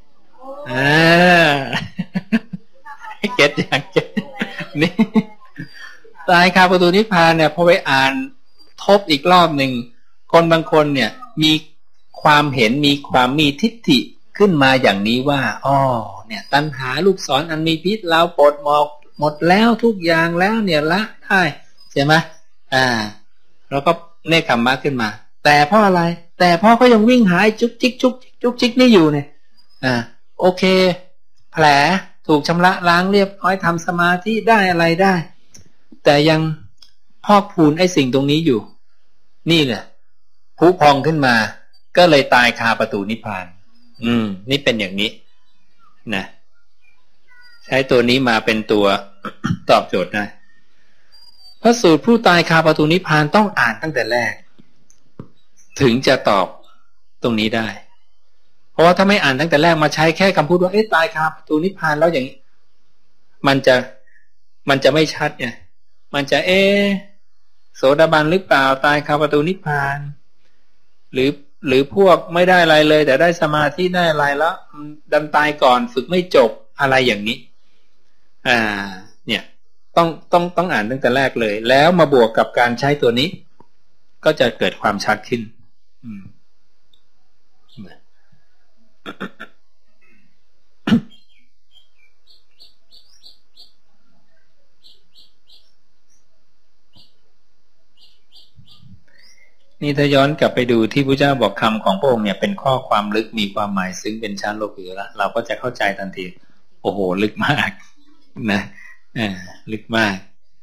Speaker 1: เก็ตอย่างเก็ตนี่ตายคาประตูนิพพานเนี่ยพอไปอ่านทบอีกรอบหนึ่งคนบางคนเนี่ยมีความเห็นมีทิฏฐิขึ้นมาอย่างนี้ว่าเนี่ยตัณหาลูกศรอันมีพิษเราปลดหมดแล้วทุกอย่างแล้วเนี่ยละได้ใช่ไหมแล้วก็เนกขัมมะขึ้นมาแต่เพราะอะไรแต่เพราะเขายังวิ่งหายจุกจิกนี่อยู่เนี่ยโอเคแผลถูกชำระล้างเรียบร้อยทำสมาธิได้อะไรได้แต่ยังพอกพูนไอ้สิ่งตรงนี้อยู่นี่แหละพุพองขึ้นมาก็เลยตายคาประตูนิพพานนี่เป็นอย่างนี้นะใช้ตัวนี้มาเป็นตัว ตอบโจทย์นะพระสูตรผู้ตายคาประตูนิพพานต้องอ่านตั้งแต่แรกถึงจะตอบตรงนี้ได้เพราะว่าถ้าไม่อ่านตั้งแต่แรกมาใช้แค่คำพูดว่าตายคาประตูนิพพานแล้วอย่างนี้มันจะไม่ชัดไงมันจะโสดาบันหรือเปล่าตายคาประตูนิพพานหรือพวกไม่ได้อะไรเลยแต่ได้สมาธิได้อะไรแล้วดันตายก่อนฝึกไม่จบอะไรอย่างนี้เนี่ยต้องอ่านตั้งแต่แรกเลยแล้วมาบวกกับการใช้ตัวนี้ก็จะเกิดความชัดขึ้นนี่ถ้าย้อนกลับไปดูที่พระเจ้าบอกคำของพระองค์เนี่ยเป็นข้อความลึกมีความหมายซึ้งเป็นชั้นโลกุตระเราก็จะเข้าใจทันทีโอ้โหลึกมากนะลึกมาก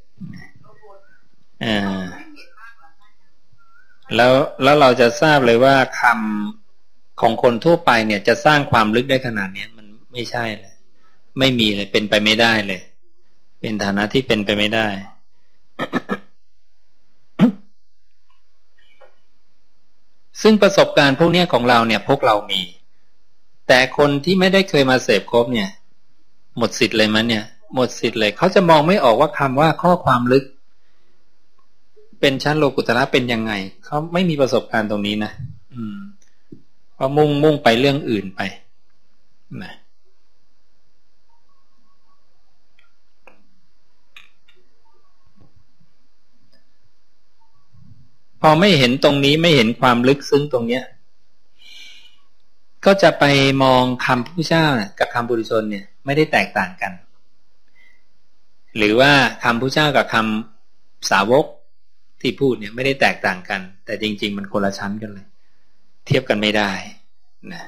Speaker 1: แล้วเราจะทราบเลยว่าคำของคนทั่วไปเนี่ยจะสร้างความลึกได้ขนาดนี้มันไม่ใช่เลยไม่มีเลยเป็นไปไม่ได้เลยเป็นฐานะที่เป็นไปไม่ได้ ซึ่งประสบการณ์พวกนี้ของเราเนี่ยพวกเรามีแต่คนที่ไม่ได้เคยมาเสพครบเนี่ยหมดสิทธิ์เลยมั้ยเนี่ยหมดสิทธิ์เลยเขาจะมองไม่ออกว่าคำว่าข้อความลึกเป็นชั้นโลกุตระเป็นยังไงเขาไม่มีประสบการณ์ตรงนี้นะเพราะมุ่งไปเรื่องอื่นไปนะพอไม่เห็นตรงนี้ไม่เห็นความลึกซึ้งตรงเนี้ยก็จะไปมองคำพระพุทธเจ้ากับคำปุถุชนเนี่ยไม่ได้แตกต่างกันหรือว่าคำพระพุทธเจ้ากับคำสาวกที่พูดเนี่ยไม่ได้แตกต่างกันแต่จริงๆมันคนละชั้นกันเลยเทียบกันไม่ได้นะ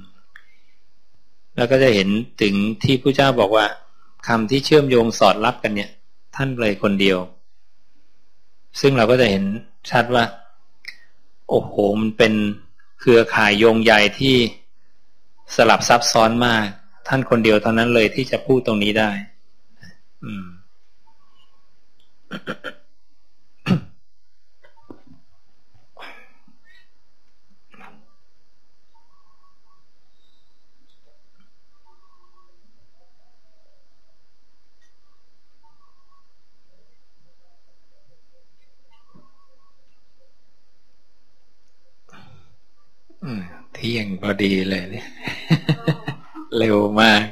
Speaker 1: แล้วก็จะเห็นถึงที่พระเจ้าบอกว่าคำที่เชื่อมโยงสอดรับกันเนี่ยท่านเลยคนเดียวซึ่งเราก็จะเห็นชัดว่าโอ้โหมันเป็นเครือข่ายโยงใยที่สลับซับซ้อนมากท่านคนเดียวเท่านั้นเลยที่จะพูดตรงนี้ได้เที่ยงพอดีเลยเนี่ย เร็วมาก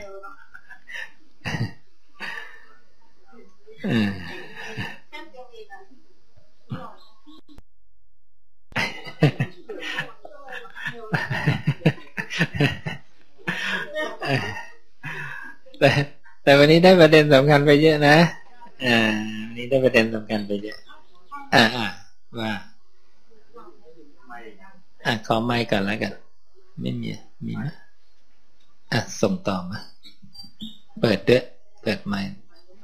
Speaker 1: แต่แต่วันนี้ได้ประเด็นสำคัญไปเยอะนะวันนี้ได้ประเด็นสำคัญไปเยอะว่าขอไมค์ก่อนแล้วกันไม่มีไหมส่งต่อมาเปิดด้วยเปิดไมค์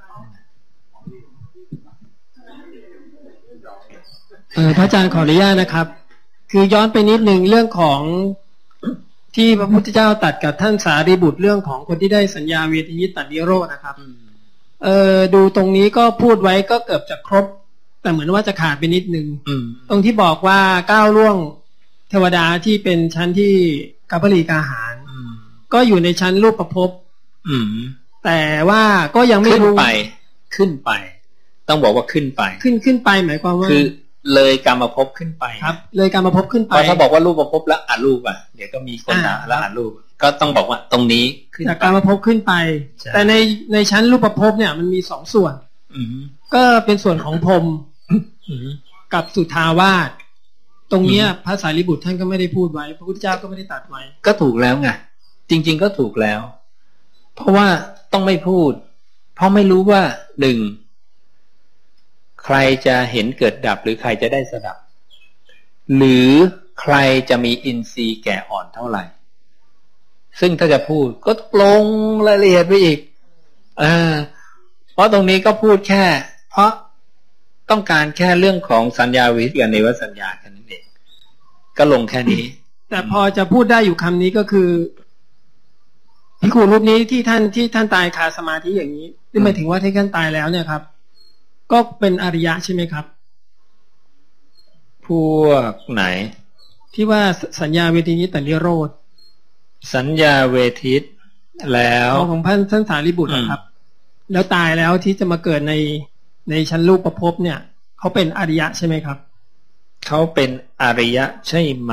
Speaker 2: พระอาจารย์ขออนุญาตนะครับ คือย้อนไปนิดนึงเรื่องของที่พระพุทธเจ้าตรัสกับท่านสารีบุตรเรื่องของคนที่ได้สัญญาเวทยิตนิโรธนะครับดูตรงนี้ก็พูดไว้ก็เกือบจะครบแต่เหมือนว่าจะขาดไปนิดนึงตรงที่บอกว่าก้าวล่วงเทวดาที่เป็นชั้นที่กัปปลีกาหารก็อยู่ในชั้นรูปภพแต่ว่าก็ยังไม่รู้
Speaker 1: ขึ้นไปต้องบอกว่าขึ้นไป
Speaker 2: ขึ้นไปหมายความว่า
Speaker 1: คือเลยกรรมภพขึ้นไป
Speaker 2: ครับเลยกรรมภพขึ้นไป
Speaker 1: พอถ้าบอกว่ารูปภพแล้วรูปเดี๋ยวก็มีคนด่าแล้วรูปก็ต้องบอกว่าตรงนี้ขึ้น
Speaker 2: จากกรรมภพขึ้นไปแต่ในชั้นรูปภพเนี่ยมันมีสองส่วนก็เป็นส่วนของพรหมกับสุทาวาสตรงเนี้ยพระสารีบุตรท่านก็ไม่ได้พูดไว้พระพุทธเจ้าก็ไม่ได้ตรัสไว้
Speaker 1: ก็ถูกแล้วไงจริงๆก็ถูกแล้วเพราะว่าต้องไม่พูดเพราะไม่รู้ว่าหนึ่งใครจะเห็นเกิดดับหรือใครจะได้สดับหรือใครจะมีอินทรีย์แก่อ่อนเท่าไหร่ซึ่งถ้าจะพูดก็ลงรายละเอียดไปอีกเพราะตรงนี้ก็พูดแค่เพราะต้องการแค่เรื่องของสัญญาวิทยาเนวสัญญาแค่นั้นเองก็ลงแค่นี้
Speaker 2: แต่พอจะพูดได้อยู่คำนี้ก็คือภิกขุรูปนี้ที่ท่านตายคาสมาธิอย่างนี้นี่หมายถึงว่าที่ท่านตายแล้วเนี่ยครับก็เป็นอริยะใช่ไหมครับ
Speaker 1: พวกไหน
Speaker 2: ที่ว่าสัญญาเวทีนิตนิโรธ
Speaker 1: สัญญาเวทิตแล้ว
Speaker 2: ของท่านสารีบุตรครับแล้วตายแล้วที่จะมาเกิดในชั้นรูปภพเนี่ยเขาเป็นอริยะใช่ไหมครับ
Speaker 1: เขาเป็นอริยะใช่ไหม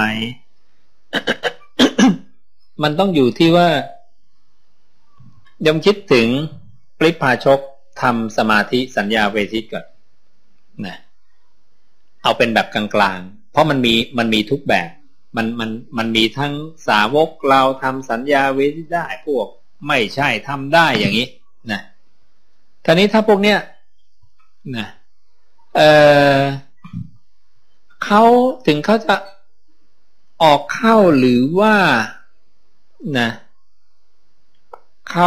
Speaker 1: มันต้องอยู่ที่ว่ายมคิดถึงปริพาชกทำสมาธิสัญญาเวทิตก่อนนะเอาเป็นแบบกลางๆเพราะมันมีทุกแบบมันมีทั้งสาวกเราทำสัญญาเวทิตได้พวกไม่ใช่ทำได้อย่างนี้นะทีนี้ถ้าพวกเนี้ยนะเขาถึงเขาจะออกเข้าหรือว่านะเขา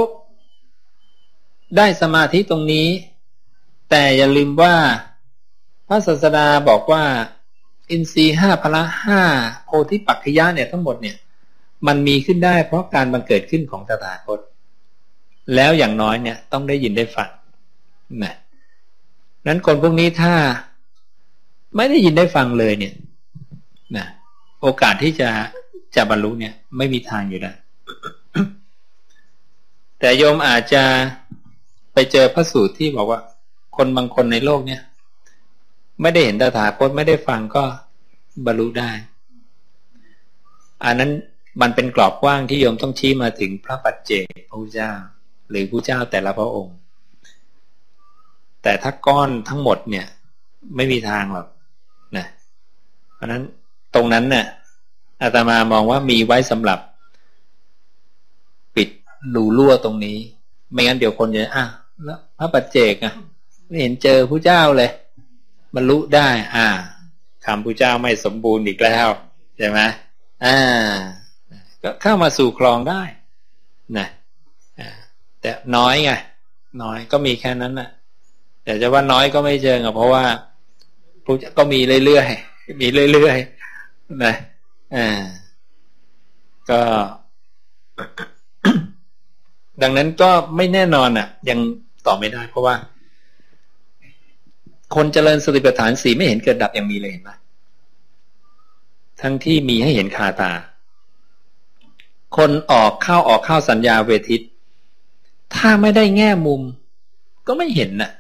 Speaker 1: ได้สมาธิตรงนี้แต่อย่าลืมว่าพระศาสดาบอกว่าอินทรีย์5พละ5โพธิปักขิยะเนี่ยทั้งหมดเนี่ยมันมีขึ้นได้เพราะการบังเกิดขึ้นของตถาคตแล้วอย่างน้อยเนี่ยต้องได้ยินได้ฟังนะนั้นคนพวกนี้ถ้าไม่ได้ยินได้ฟังเลยเนี่ยนะโอกาสที่จะบรรลุเนี่ยไม่มีทางอยู่แล้ว แต่โยมอาจจะไปเจอพระสูตรที่บอกว่าคนบางคนในโลกเนี่ยไม่ได้เห็นตถาคตไม่ได้ฟังก็บรรลุได้อันนั้นมันเป็นกรอบกว้างที่โยมต้องชี้มาถึงพระปัจเจกพระพุทธเจ้าหรือพระเจ้าแต่ละพระองค์แต่ถ้าก้อนทั้งหมดเนี่ยไม่มีทางหรอกนะเพราะนั้นตรงนั้นเนี่ยอาตมามองว่ามีไว้สำหรับปิดรูรั่วตรงนี้ไม่งั้นเดี๋ยวคนจะแล้วพระปัจเจกไม่เห็นเจอพระเจ้าเลยบรรลุได้คำพระเจ้าไม่สมบูรณ์อีกแล้วใช่ไหมก็เข้ามาสู่ครองได้นะแต่น้อยไงน้อยก็มีแค่นั้นนะแต่จะว่าน้อยก็ไม่เชิงเพราะว่าก็มีเรื่อยๆมีเรื่อยๆนะก็ ดังนั้นก็ไม่แน่นอนยังตอบไม่ได้เพราะว่าคนเจริญสติปัฏฐาน4ไม่เห็นเกิดดับยังมีเลยเห็นไหมทั้งที่มีให้เห็นคาตาคนออกเข้าสัญญาเวทิตถ้าไม่ได้แง่มุมก็ไม่เห็นนะ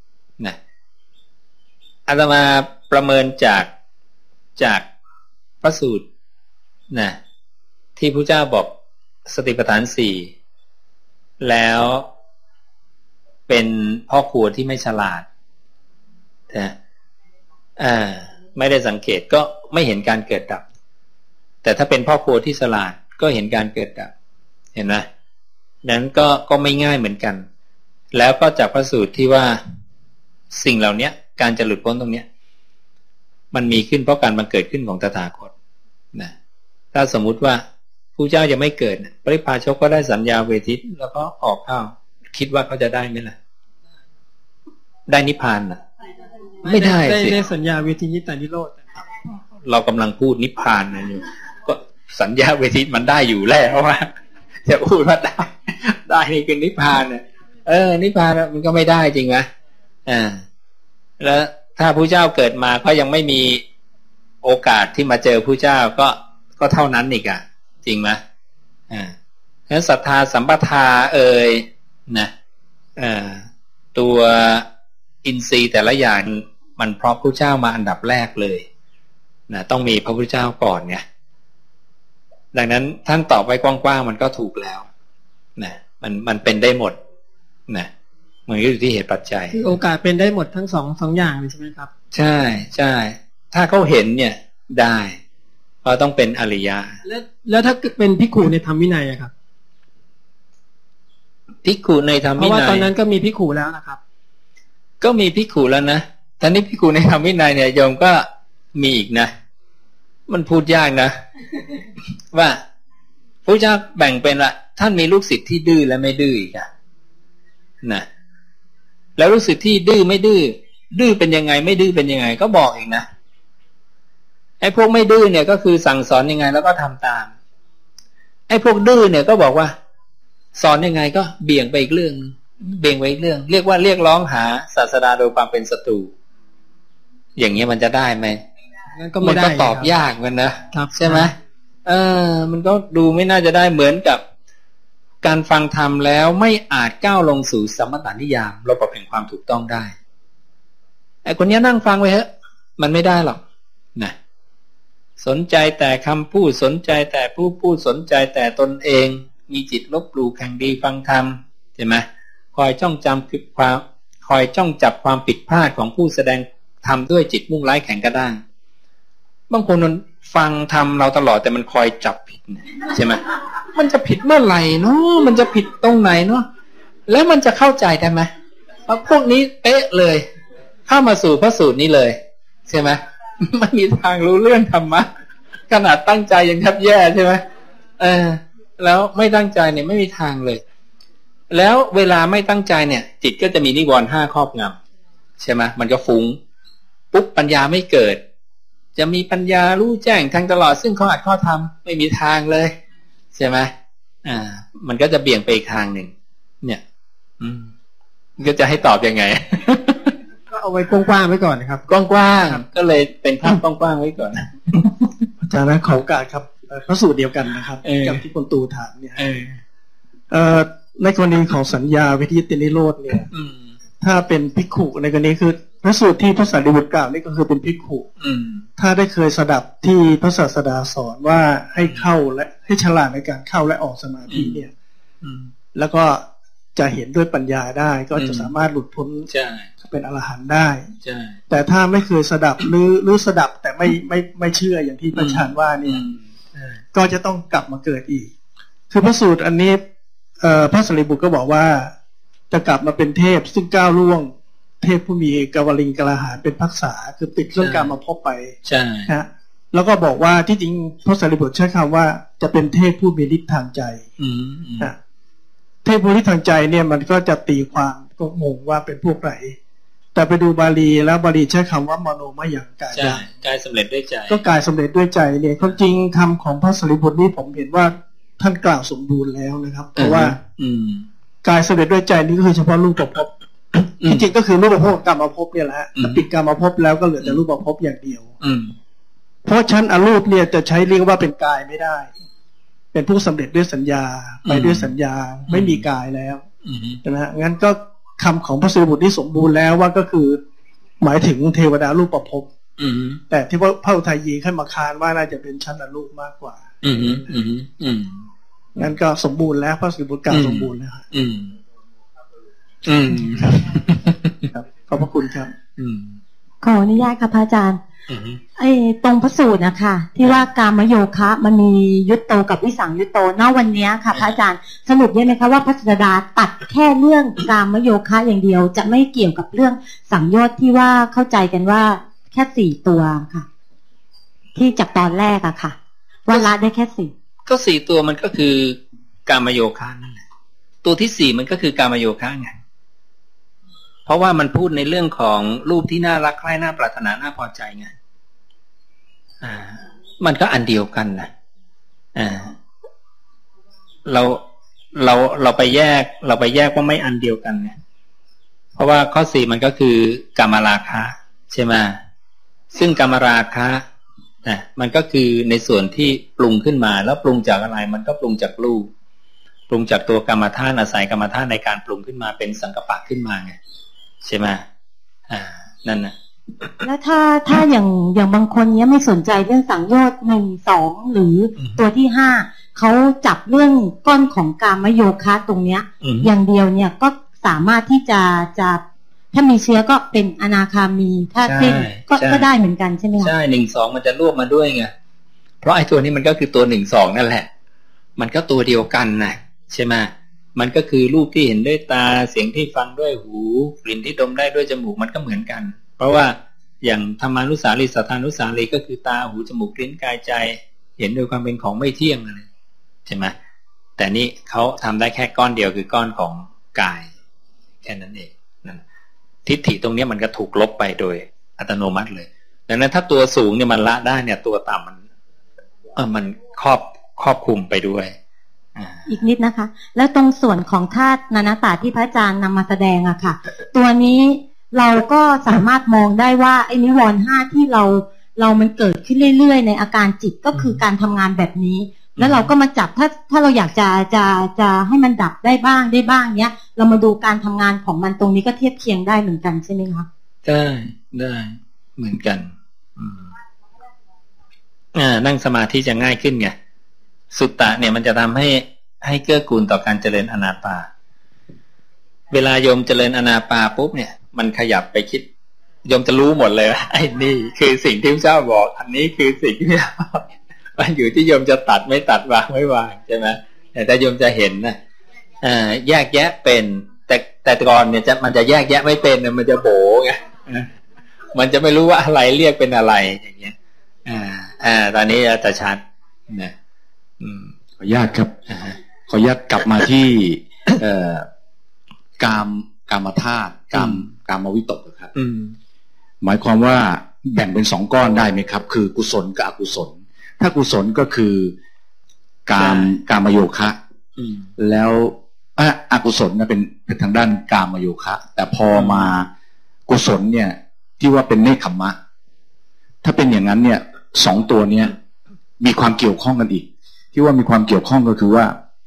Speaker 1: อาตมาประเมินจากพระสูตรนะที่พระเจ้าบอกสติปัฏฐาน4แล้วเป็นพ่อครัวที่ไม่ฉลาดนะไม่ได้สังเกตก็ไม่เห็นการเกิดดับแต่ถ้าเป็นพ่อครัวที่ฉลาดก็เห็นการเกิดดับเห็นไหมนั้นก็ไม่ง่ายเหมือนกันแล้วก็จากพระสูตรที่ว่าสิ่งเหล่านี้การจะหลุดพ้นตรงนี้มันมีขึ้นเพราะการบังเกิดขึ้นของตถาคตนะถ้าสมมุติว่าผู้เจ้ายังไม่เกิดปริพาชกก็ได้สัญญาเวทิตแล้วก็ออกเข้าคิดว่าเขาจะได้ไหมล่ะได้นิพพานน่ะไม่ได้สิ
Speaker 2: ได้สัญญาเวทิยิตานิโรธ
Speaker 1: เรากำลังพูดนิพพานนะอยู่ก็สัญญาเวทิตมันได้อยู่แล้วว่าจะพูดว่าได้นี่คือนิพพานน่ะนิพพานมันก็ไม่ได้จริงไหมแล้วถ้าผู้เจ้าเกิดมาก็ยังไม่มีโอกาสที่มาเจอผู้เจ้าก็เท่านั้นอีกอ่ะจริงไหมฉะนั้นศรัทธาสัมปทานะตัวอินทรีย์แต่ละอย่างมันเพราะผู้เจ้ามาอันดับแรกเลยนะต้องมีพระพุทธเจ้าก่อนไงดังนั้นท่านตอบไว้กว้างๆมันก็ถูกแล้วนะมันเป็นได้หมดนะมันก็อยู่ที่เหตุปัจจัย
Speaker 2: คือโอกาสเป็นได้หมดทั้งสองอย่างเลยใช่ไหมครับ
Speaker 1: ใช่ใช่ถ้าเขาเห็นเนี่ยได้เพราะต้องเป็นอริยะ
Speaker 2: แล้วถ้าเป็นภิกขุในธรรมวินัยอะครับ
Speaker 1: ภิกขุในธรรมวินัยเพราะ
Speaker 2: ว่าตอนนั้นก็มีภิกขุแล้วนะครับ
Speaker 1: ก็มีภิกขุแล้วนะตอนนี้ภิกขุในธรรมวินัยเนี่ยโยมก็มีอีกนะมันพูดยากนะว่าพระเจ้าแบ่งเป็นละท่านมีลูกศิษย์ที่ดื้อและไม่ดื้ออีกนะแล้วลูกศิษย์ที่ดื้อไม่ดื้อเป็นยังไงไม่ดื้อเป็นยังไงก็บอกเองนะไอ้พวกไม่ดื้อเนี่ยก็คือสั่งสอนยังไงแล้วก็ทำตามไอ้พวกดื้อเนี่ยก็บอกว่าสอนยังไงก็เบี่ยงไปอีกเรื่องเบี่ยงไปอีกเรื่องเรียกว่าเรียกร้องหาศาสดาโดยความเป็นศัตรูอย่างนี้มันจะได้ไหมมันก็ตอบยากมันนะใช่ไหมมันก็ดูไม่น่าจะได้เหมือนกับการฟังธรรมแล้วไม่อาจก้าวลงสู่สัมมตานิยามระบบแห่งความถูกต้องได้ไอ้คนนี้นั่งฟังไว้เถอะมันไม่ได้หรอกนะสนใจแต่คำพูดสนใจแต่ผู้พูดสนใจแต่ตนเองมีจิตลบหลู่แข่งดีฟังธรรมใช่ไหมคอยจ้องจับความผิดพลาดของผู้แสดงธรรมด้วยจิตมุ่งร้ายแข็งกระด้างบางคนมันฟังธรรมเราตลอดแต่มันคอยจับผิดใช่ไหมมันจะผิดเมื่อไหร่เนาะมันจะผิดตรงไหนเนาะแล้วมันจะเข้าใจได้ไหมพวกนี้เป๊ะเลยเข้ามาสู่พระสูตรนี้เลยใช่ไหมไม่มีทางรู้เรื่องธรรมะขนาดตั้งใจยังแทบแย่ใช่ไหมแล้วไม่ตั้งใจเนี่ยไม่มีทางเลยแล้วเวลาไม่ตั้งใจเนี่ยจิตก็จะมีนิวรณ์5ครอบงำใช่ไหมมันก็ฟุ้งปุ๊บปัญญาไม่เกิดจะมีปัญญารู้แจ้งทางตลอดซึ่งข้ออัดข้อธรรมไม่มีทางเลยใช่ไหมมันก็จะเบี่ยงไปอีกทางหนึ่งเนี่ยก็จะให้ตอบยังไง
Speaker 2: ก็เอาไว้กว้างๆไว้ก่อนนะครับ
Speaker 1: กว้างๆก็เลยเป็นภาพกว้างๆไว้ก่อน
Speaker 2: อาจารย์นะขอโอกาสครับพระสูตรเดียวกันนะครับกับที่คนตูถามเนี่ยในกรณีของสัญญาวิทยตินิโรธเนี่ยถ้าเป็นภิกขุในกรณีคือพระสูตรที่พระสารีบุตรกล่าวนี่ก็คือเป็นภิกขุถ้าได้เคยสดับที่พระศาสดาสอนว่าให้เข้าและให้ฉลาดในการเข้าและออกสมาธิเนี่ยแล้วก็จะเห็นด้วยปัญญาได้ก็จะสามารถหลุดพ้นเป็นอรหันต์ได้แต่ถ้าไม่เคยสดับหรือสดับแต่ไม่เชื่ออย่างที่พระอาจารย์ว่าเนี่ยก็จะต้องกลับมาเกิดอีกคือพระสูตรอันนี้พระสารีบุตรก็บอกว่าจะกลับมาเป็นเทพซึ่งก้าวล่วงเทพผู้มีกวลิงกลาหารเป็นภักษาคือติดเรื่องการมาพบไป
Speaker 1: ใช่
Speaker 2: ฮะแล้วก็บอกว่าที่จริงพระสารีบุตรใช้คำว่าจะเป็นเทพผู้มีฤทธิ์ทางใจเทพผู้ฤทธิ์ทางใจเนี่ยมันก็จะตีความก็งงว่าเป็นพวกไหนแต่ไปดูบาลีแล้วบาลีใช้คำว่ามโนมยังกาย
Speaker 1: กายสำเร็จด้วยใจ
Speaker 2: ก็กายสำเร็จด้วยใจเนี่ยความจริงคำของพระสารีบุตรนี่ผมเห็นว่าท่านกล่าวสมบูรณ์แล้วนะครับเพราะว่ากายสำเร็จด้วยใจนี่ก็คือเฉพาะรูปภพจริงๆก็คือรูปภพกรรมภพเนี่ยแหละปิดกรรมภพแล้วก็เหลือแต่รูปภพอย่างเดียวเพราะชั้นอรูปเนี่ยจะใช้เรียกว่าเป็นกายไม่ได้เป็นผู้สำเร็จด้วยสัญญาไปด้วยสัญญาไม่มีกายแล้วนะฮะงั้นก็คำของพระสารีบุตรที่สมบูรณ์แล้วว่าก็คือหมายถึงเทวดารูปภพแต่ที่ว่าพระอุทัยยีขึ้นมาคานว่าน่าจะเป็นชั้นอรูปมากกว่างั้นก็สมบูรณ์แล้วพระสารีบุตรกล่าวสมบูรณ์แล้วครับขอบพระคุณครับ
Speaker 3: ขออนุญาตค่ะพระอาจารย์ตรงพระสูตรนะคะที่ว่ากามโยคะมันมียุตโตกับวิสังยุตโตณวันนี้ค่ะพระอาจารย์สรุปได้ไหมคะว่าพระศาสดาตัดแค่เรื่องกามโยคะอย่างเดียวจะไม่เกี่ยวกับเรื่องสังโยชน์ที่ว่าเข้าใจกันว่าแค่4ตัวค่ะที่จากตอนแรกอะค่ะว่าละได้แค่4
Speaker 1: ก็4ตัวมันก็คือกามโยคะนั่นแหละตัวที่4มันก็คือกามโยคะไงเพราะว่ามันพูดในเรื่องของรูปที่น่ารักใคร่น่าปรารถนาน่าพอใจไงมันก็อันเดียวกันนะเราไปแยกว่าไม่อันเดียวกันเนี่ยเพราะว่าข้อ4มันก็คือกามราคะใช่ไหมซึ่งกามราคะนะมันก็คือในส่วนที่ปรุงขึ้นมาแล้วปรุงจากอะไรมันก็ปรุงจากรูปปรุงจากตัวกรรมธาตุอาศัยกรรมธาตุในการปรุงขึ้นมาเป็นสังกัปปะขึ้นมาไงใช่ไหมนั่นนะ
Speaker 3: แล้วถ้าอย่างบางคนเนี้ยไม่สนใจเรื่องสังโยชน์1 2หรือตัวที่5เขาจับเรื่องก้อนของกามโยคะตรงเนี้ยอย่างเดียวเนี่ยก็สามารถที่จะถ้ามีเชื้อก็เป็นอนาคามีถ้าสิ้นก็ได้เหมือนกันใช่ไหมคะใช่
Speaker 1: 1 2มันจะรวบมาด้วยไงเพราะไอ้ตัวนี้มันก็คือตัว1 2นั่นแหละมันก็ตัวเดียวกันนะใช่ไหมมันก็คือรูปที่เห็นด้วยตาเสียงที่ฟังด้วยหูกลิ่นที่ดมได้ด้วยจมูกมันก็เหมือนกันเพราะว่าอย่างธรรมานุสารีสัทธานุสารีก็คือตาหูจมูกลิ้นกายใจเห็นโดยความเป็นของไม่เที่ยงอะไรใช่ไหมแต่นี่เขาทำได้แค่ก้อนเดียวคือก้อนของกายแค่นั้นเองนั่นทิฏฐิตรงนี้มันก็ถูกลบไปโดยอัตโนมัติเลยดังนั้นถ้าตัวสูงเนี่ยมันละได้เนี่ยตัวต่ำมันครอบคลุมไปด้วย
Speaker 3: อีกนิดนะคะแล้วตรงส่วนของธาตุนานาตาที่พระอาจารย์นำมาแสดงอะค่ะตัวนี้เราก็สามารถมองได้ว่าไอ้นิวรณ์5ที่เรามันเกิดขึ้นเรื่อยๆในอาการจิตก็คือการทำงานแบบนี้แล้วเราก็มาจับถ้าเราอยากจะให้มันดับได้บ้างเนี้ยเรามาดูการทำงานของมันตรงนี้ก็เทียบเคียงได้เหมือนกันใช่ไหมคะ
Speaker 1: ได้เหมือนกันนั่งสมาธิจะง่ายขึ้นไงสุตตะเนี่ยมันจะทำให้เกื้อกูลต่อการเจริญอนาปาเวลาโยมเจริญอนาปาปุ๊บเนี่ยมันขยับไปคิดโยมจะรู้หมดเลยว่าไอ้นี่คือสิ่งที่พระเจ้าบอกอันนี้คือสิ่งที่มันอยู่ที่โยมจะตัดไม่ตัดวางไม่วางใช่ไหมแต่ถ้าโยมจะเห็นนะแยกแยะเป็นแต่ก่อนเนี่ยมันจะแยกแยะไม่เป็นมันจะโบไงมันจะไม่รู้ว่าอะไรเรียกเป็นอะไรอย่างเงี้ยตอนนี้จะชัดนะ
Speaker 4: ขออนุญาตครับขออนุญาตกลับมาที่กามธาตุกามวิตกครับหมายความว่าแบ่งเป็น2ก้อนได้ไหมครับคือกุศลกับอกุศลถ้ากุศลก็คือกามโยคะแล้วอกุศลนะเป็นทางด้านกามโยคะแต่พอมากุศลเนี่ยที่ว่าเป็นเนคขมมะถ้าเป็นอย่างนั้นเนี่ย2ตัวเนี้ยมีความเกี่ยวข้องกันอีกที่ว่ามีความเกี่ยวข้องก็คือว่า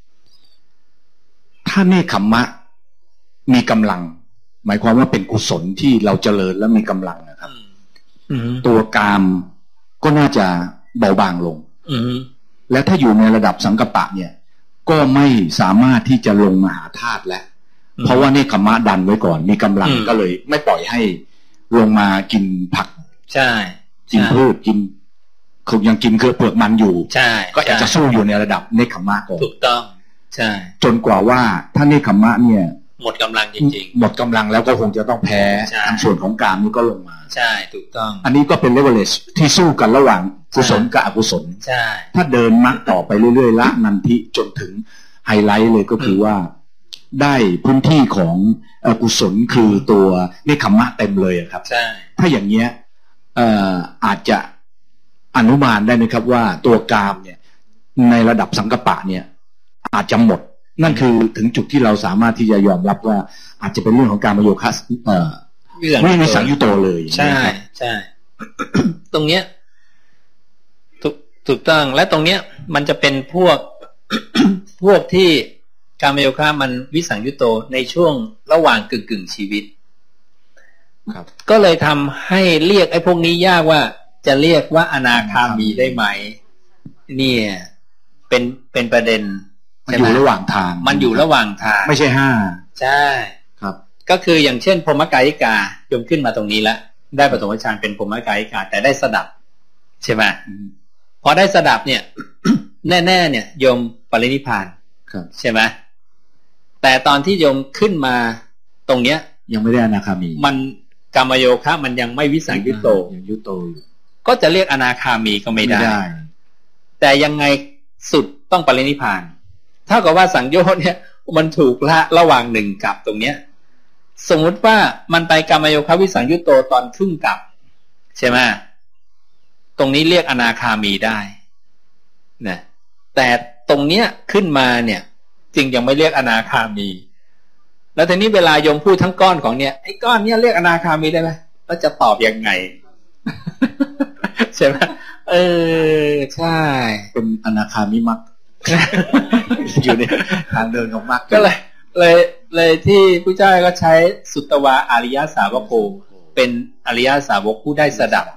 Speaker 4: ถ้าเนคขมมะมีกำลังหมายความว่าเป็นกุศลที่เราเจริญและมีกำลังนะครับตัวกามก็น่าจะเบาบางลงและถ้าอยู่ในระดับสังกัปปะเนี่ยก็ไม่สามารถที่จะลงมาหาธาตุแล้วเพราะว่าเนคขมมะดันไว้ก่อนมีกำลังก็เลยไม่ปล่อยให้ลงมากินผัก
Speaker 1: ใช่
Speaker 4: กินพืชกินเขายังกินเปลือกมันอยู่
Speaker 1: ใช่
Speaker 4: ก็อาจจะสู้อยู่ในระดับเนคขมมะก่อน
Speaker 1: ถูกต้องใช่
Speaker 4: จนกว่าว่าถ้าเนคขมมะเนี่ย
Speaker 1: หมดกำลังจริง
Speaker 4: ๆหมดกำลังแล้วก็คงจะต้องแพ้ทางส่วนของกามนี่ก็ลงมา
Speaker 1: ใช่ถูกต้อง
Speaker 4: อันนี้ก็เป็นเลเวลเลชที่สู้กันระหว่างกุศลกับอกุศล
Speaker 1: ใช่
Speaker 4: ถ้าเดินมรรคต่อไปเรื่อยๆละนันทิจนถึงไฮไลท์เลยก็คือว่าได้พื้นที่ของกุศลคือตัวเนคขมมะเต็มเลยครับ
Speaker 1: ใช่
Speaker 4: ถ้าอย่างเงี้ยอาจจะอนุมานได้ไหมครับว่าตัวกามเนี่ยในระดับสังกัปปะเนี่ยอาจจะหมดนั่นคือถึงจุดที่เราสามารถที่จะยอมรับว่าอาจจะเป็นเรื่องของการมโยคะไม่ในสังยุโตเลย
Speaker 1: ใช่ใช่ตรงเนี้ยถูกต้องและตรงเนี้ยมันจะเป็นพวกที่การมโยคะมันวิสังยุโตในช่วงระหว่างกึ่งชีวิต
Speaker 4: ครับ
Speaker 1: ก็เลยทำให้เรียกไอ้พวกนี้ยากว่าจะเรียกว่าอนาคามีได้ไหมเนี่ยเป็นประเด็น
Speaker 4: มันอยู่ระหว่างทาง
Speaker 1: มันอยู่ระหว่างทาง
Speaker 4: ไม่ใช่5
Speaker 1: ใช่
Speaker 4: ครับ
Speaker 1: ก็คืออย่างเช่นพรหมกายิกาโยมขึ้นมาตรงนี้แล้วได้ปฐมฌานเป็นพรหมกายิกาแต่ได้สดับใช่ไหมพอได้สดับเนี่ย แน่ๆเนี่ยโยมปรินิพพานใช่ไหมแต่ตอนที่โยมขึ้นมาตรงเนี้ย
Speaker 4: ยังไม่ได้อนาคามี
Speaker 1: มันกรรมโยคะมันยังไม่วิสังยุตโต
Speaker 4: ยังยุตโตอยู่
Speaker 1: ก็จะเรียกอนาคามีก็ไม่ได้แต่ยังไงสุดต้องปรินิพพานเท่ากับว่าสังโยชน์เนี่ยมันถูกละระหว่างหนึ่งกับตรงเนี้ยสมมุติว่ามันไปกรรมโยคะวิสังยุตโตตอนครึ่งกับใช่ไหมตรงนี้เรียกอนาคามีได้นะแต่ตรงเนี้ยขึ้นมาเนี่ยจึงยังไม่เรียกอนาคามีแล้วทีนี้เวลาโยมพูดทั้งก้อนของเนี่ยไอ้ก้อนเนี้ยเรียกอนาคามีได้ไหมแล้วจะตอบยังไง ใช่ไหมใช่
Speaker 4: เป็นอนาคามิมรรค อยู่ในทางเดินของมรรค
Speaker 1: ก็เลยที่พระเจ้าก็ใช้สุตวาอริยสาวกเป็นอริยสาวกผู้ได้สดับ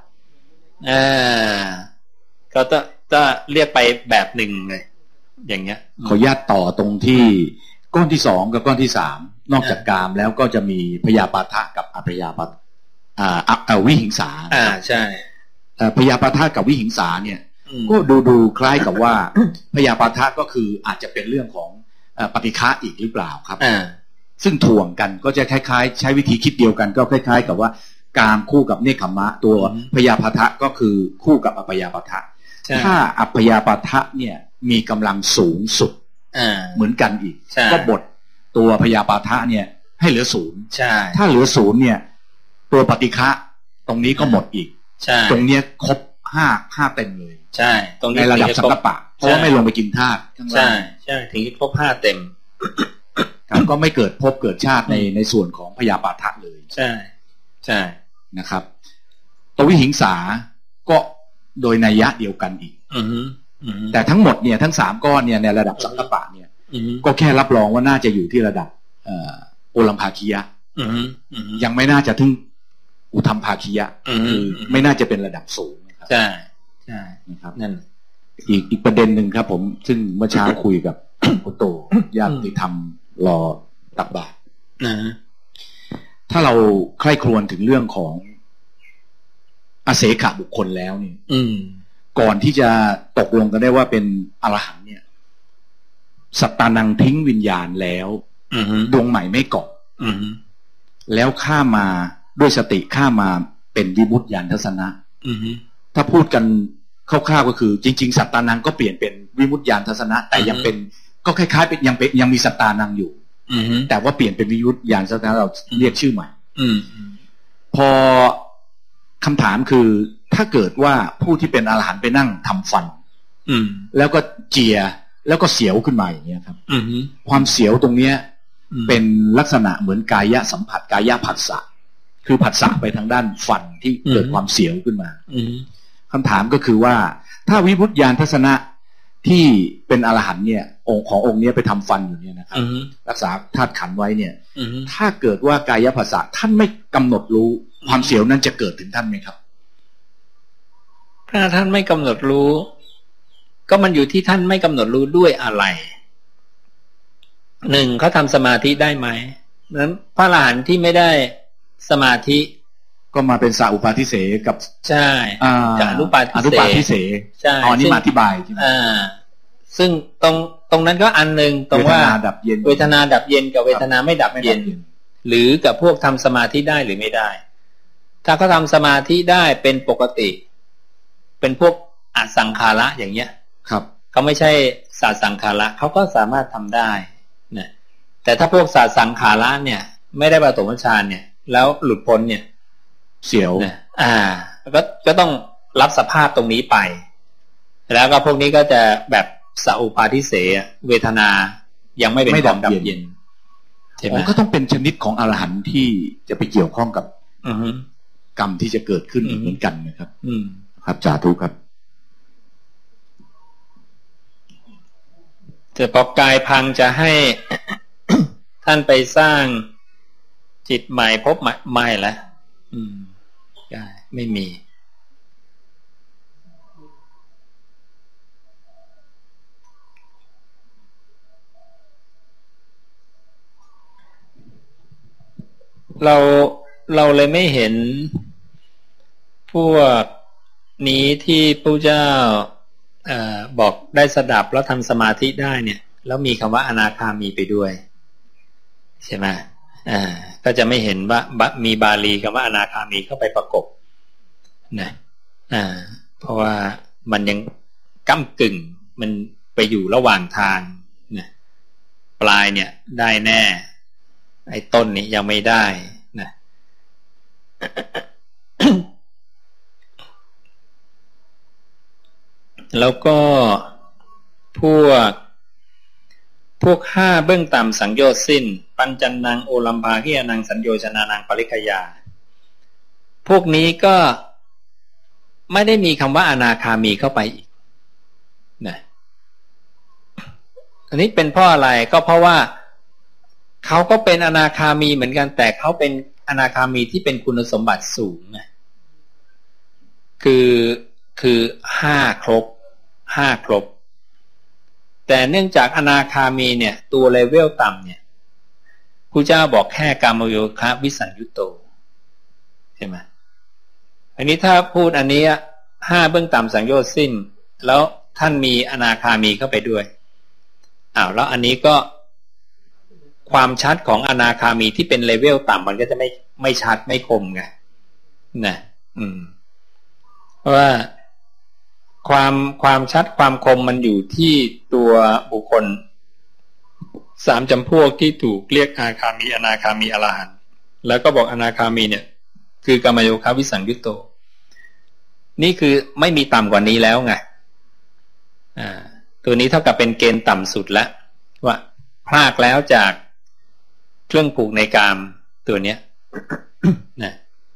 Speaker 1: ก็จะเรียกไปแบบหนึ่งเลยอย่างเงี้ย
Speaker 4: ขออนุญาตต่อตรงที่ก้อนที่สองกับก้อนที่สามนอกจากกามแล้วก็จะมีพยาปาทะกับอพยาปาวิหิงสา
Speaker 1: ใช่
Speaker 4: พยาปาทะกับวิหิงสาเนี่ยก็ดูคล้ายกับว่าพยาปาทะก็คืออาจจะเป็นเรื่องของปฏิฆะอีกหรือเปล่าครับซึ่งถ่วงกันก็จะคล้ายๆใช้วิธีคิดเดียวกันก็คล้ายๆกับว่ากามคู่กับเนคขมะตัวพยาปาทะก็คือคู่กับอพยาปาทะถ้าอพยาปาทะเนี่ยมีกำลังสูงสุดเหมือนกันอีกก็บทตัวพยาปาทะเนี่ยให้เหลือศูนย์ถ้าเหลือศูนย์เนี่ยตัวปฏิฆะตรงนี้ก็หมดอีกตรงเนี้ยครบห้าเต็มเลย
Speaker 1: ใช่ตรงนี้
Speaker 4: ในระดับสังกัปปะเพราะว่าไม่ลงไปกินธาตุ
Speaker 1: ใช่ถึงครบ5เต็ม
Speaker 4: ก็ไม่เกิดภพเกิดชาติในส่วนของพยาปาทะเลย
Speaker 1: ใช่
Speaker 4: นะครับตัววิหิงสาก็โดยนัยยะเดียวกันอีกแต่ทั้งหมดเนี่ยทั้ง3ก้อนเนี่ยในระดับสังกัปปะเนี่ยก็แค่รับรองว่าน่าจะอยู่ที่ระดับโอลัมภาคียะยังไม่น่าจะถึงอุทัมภาคียะคือไม่น่าจะเป็นระดับสูง
Speaker 1: ใช่
Speaker 4: นะครับนั่นอีกประเด็นหนึ่งครับผมซึ่งเมื่อเช้าคุยกับคุณโตญาติธรรมรอตักบาตรถ้าเราใคร่ครวญถึงเรื่องของอเสขบุคคลแล้วเนี่ยก่อนที่จะตกลงกันได้ว่าเป็นอรหันต์เนี่ยสัตตานังทิ้งวิญญาณแล้วดวงใหม่ไม่เกาะแล้วข้ามาด้วยสติข้ามาเป็นวิมุตติญาณทัศนะถ้าพูดกันคร่าวๆก็คือจริงๆสัตตานังก็เปลี่ยนเป็นวิมุตติญาณทัศนะแต่ยังเป็นก็คล้ายๆเป็นยังมีสัตตานังอยู่แต่ว่าเปลี่ยนเป็นวิมุตติญาณทัศนะเราเรียกชื่อใหม่พอคำถามคือถ้าเกิดว่าผู้ที่เป็นอรหันต์ไปนั่งทำฟันแล้วก็เจียแล้วก็เสียวขึ้นมาอย่างเงี้ยครับความเสียวตรงเนี้ยเป็นลักษณะเหมือนกายสัมผัสกายผัสสะคือผัสสะไปทางด้านฟันที่เกิดความเสียวขึ้นมาคำถามก็คือว่าถ้าวิมุตติญาณทัศนะที่เป็นอรหันต์เนี่ยองค์ขององค์นี้ไปทำฟันอยู่เนี่ยนะครับรักษาธาตุขันธ์ไว้เนี่ยถ้าเกิดว่ากายผัสสะท่านไม่กำหนดรู้ความเสียวนั้นจะเกิดถึงท่านไหมครับ
Speaker 1: ถ้าท่านไม่กำหนดรู้ก็มันอยู่ที่ท่านไม่กำหนดรู้ด้วยอะไรหนึ่งเขาทำสมาธิได้ไหมนั้นพระอรหันต์ที่ไม่ได้สมาธิ
Speaker 4: ก็มาเป็นสาอุปาทิเสกับ
Speaker 1: ใช่
Speaker 4: อนุปาทิเส
Speaker 1: ใช่
Speaker 4: นี่มาอธิบายใช่ไหม
Speaker 1: ซึ่งตรงนั้นก็อันหนึ่งตรงว่าเวทนาดับเย็นกับเวทนาไม่ดับเย็นหรือกับพวกทำสมาธิได้หรือไม่ได้ถ้าเขาทำสมาธิได้เป็นปกติเป็นพวกอสังขาระอย่างเงี้ย
Speaker 4: ครับ
Speaker 1: เขาไม่ใช่สาสังขาระเขาก็สามารถทำได้นะแต่ถ้าพวกสาสังขาระเนี่ยไม่ได้ปฐมฌานเนี่ยแล้วหลุดพ้นเนี่ย
Speaker 4: เสียว
Speaker 1: ก็ต้องรับสภาพตรงนี้ไปแล้วก็พวกนี้ก็จะแบบสัอุปาทิเสเวทนายังไม่เป็นความดับเย็น
Speaker 4: ใช่ไหมก็ต้องเป็นชนิดของอรหันต์ที่จะไปเกี่ยวข้องกับกรรมที่จะเกิดขึ้นเหมือนกันนะครับครับสาธุครับ
Speaker 1: แต่พอกายพังจะให้ ท่านไปสร้างจิตใหม่พบใหม่ไม่ละไม่มีเราเลยไม่เห็นวกนี้ที่พระเจ้าบอกได้สดับแล้วทำสมาธิได้เนี่ยแล้วมีคำว่าอนาคามีไปด้วยใช่ไหมก็จะไม่เห็นว่ามีบาลีคำว่าอนาคามีเข้าไปประกบนะเพราะว่ามันยังก้ำกึ่งมันไปอยู่ระหว่างทางนะปลายเนี่ยได้แน่ไอ้ต้นนี้ยังไม่ได้นะ แล้วก็พวกห้าเบื้องต่ำสังโยชน์สิ้นปัญจันนังโอลัมภาคิยานังสัญโยชนานังปริคยาพวกนี้ก็ไม่ได้มีคำว่าอนาคามีเข้าไปอีกนะอันนี้เป็นเพราะอะไรก็เพราะว่าเขาก็เป็นอนาคามีเหมือนกันแต่เขาเป็นอนาคามีที่เป็นคุณสมบัติสูงนะคือ5 ครบแต่เนื่องจากอนาคามีเนี่ยตัวเลเวลต่ำเนี่ยพระเจ้าบอกแค่กามโยคะวิสัญยุตโตใช่ไหมอันนี้ถ้าพูดอันนี้5เบื้องต่ำสังโยชน์สิ้นแล้วท่านมีอนาคามีเข้าไปด้วยแล้วอันนี้ก็ความชัดของอนาคามีที่เป็นเลเวลต่ำมันก็จะไม่ชัดไม่คมไงนะเพราะว่าความชัดความคมมันอยู่ที่ตัวบุคคล3 จำพวกที่ถูกเรียกอาคามีอนาคามีอรหันต์แล้วก็บอกอนาคามีเนี่ยคือกามโยคะวิสังยุตโตนี่คือไม่มีต่ำกว่านี้แล้วไงตัวนี้เท่ากับเป็นเกณฑ์ต่ำสุดแล้วว่าพลากแล้วจากเครื่องผูกในกามตัวเนี้ย นะ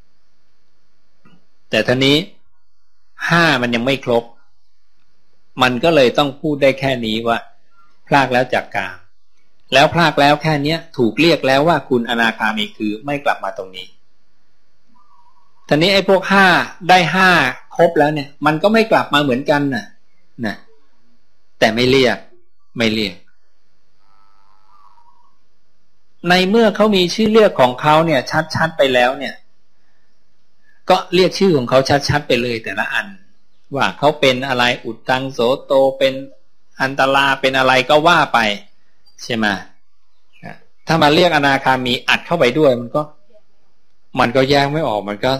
Speaker 1: แต่ทีนี้5มันยังไม่ครบมันก็เลยต้องพูดได้แค่นี้ว่าพลากแล้วจากกามแล้วพลากแล้วแค่นี้ถูกเรียกแล้วว่าคุณอนาคามีคือไม่กลับมาตรงนี้ทีนี้ไอ้พวก5ได้5ครบแล้วเนี่ยมันก็ไม่กลับมาเหมือนกันนะแต่ไม่เรียกในเมื่อเขามีชื่อเรียกของเขาเนี่ยชัดๆไปแล้วเนี่ยก็เรียกชื่อของเขาชัดๆไปเลยแต่ละอันว่าเขาเป็นอะไรอุตตังโสโตเป็นอันตราเป็นอะไรก็ว่าไปใช่ไหมถ้ามาเรียกอนาคามีอัดเข้าไปด้วยมันก็แยกไม่ออกมันก็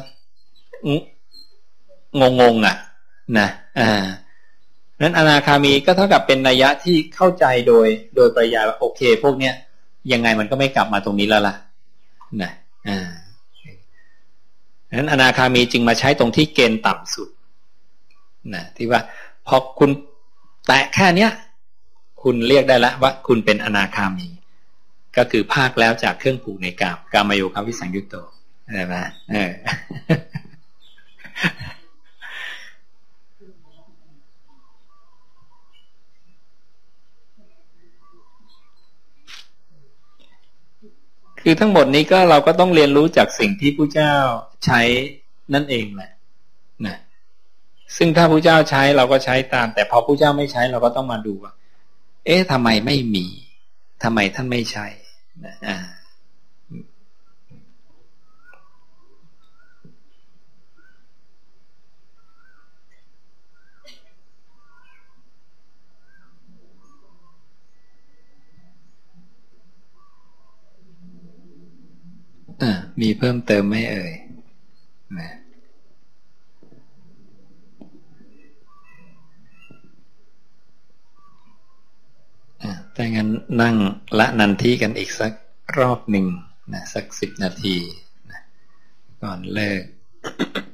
Speaker 1: งงนะนั้นอนาคามีก็เท่ากับเป็นนัยยะที่เข้าใจโดยปริยายว่าโอเคพวกเนี้ยยังไงมันก็ไม่กลับมาตรงนี้แล้วล่ะนะนั้นอนาคามีจึงมาใช้ตรงที่เกณฑ์ต่ำสุดนะที่ว่าพอคุณแตะแค่เนี้ยคุณเรียกได้แล้วว่าคุณเป็นอนาคามีก็คือภาคแล้วจากเครื่องผูกในกามกามโยคะวิสังยุตโตใช่ไหมคือทั้งหมดนี้ก็เราก็ต้องเรียนรู้จากสิ่งที่พระเจ้าใช้นั่นเองแหละนะซึ่งถ้าพระเจ้าใช้เราก็ใช้ตามแต่พอพระเจ้าไม่ใช้เราก็ต้องมาดูว่าทำไมไม่มีทำไมท่านไม่ใช้นะมีเพิ่มเติมไหมเอ่ยนะถ้างั้นนั่งละนันทีกันอีกสักรอบหนึ่งนะสัก10 นาทีนะก่อนเลิก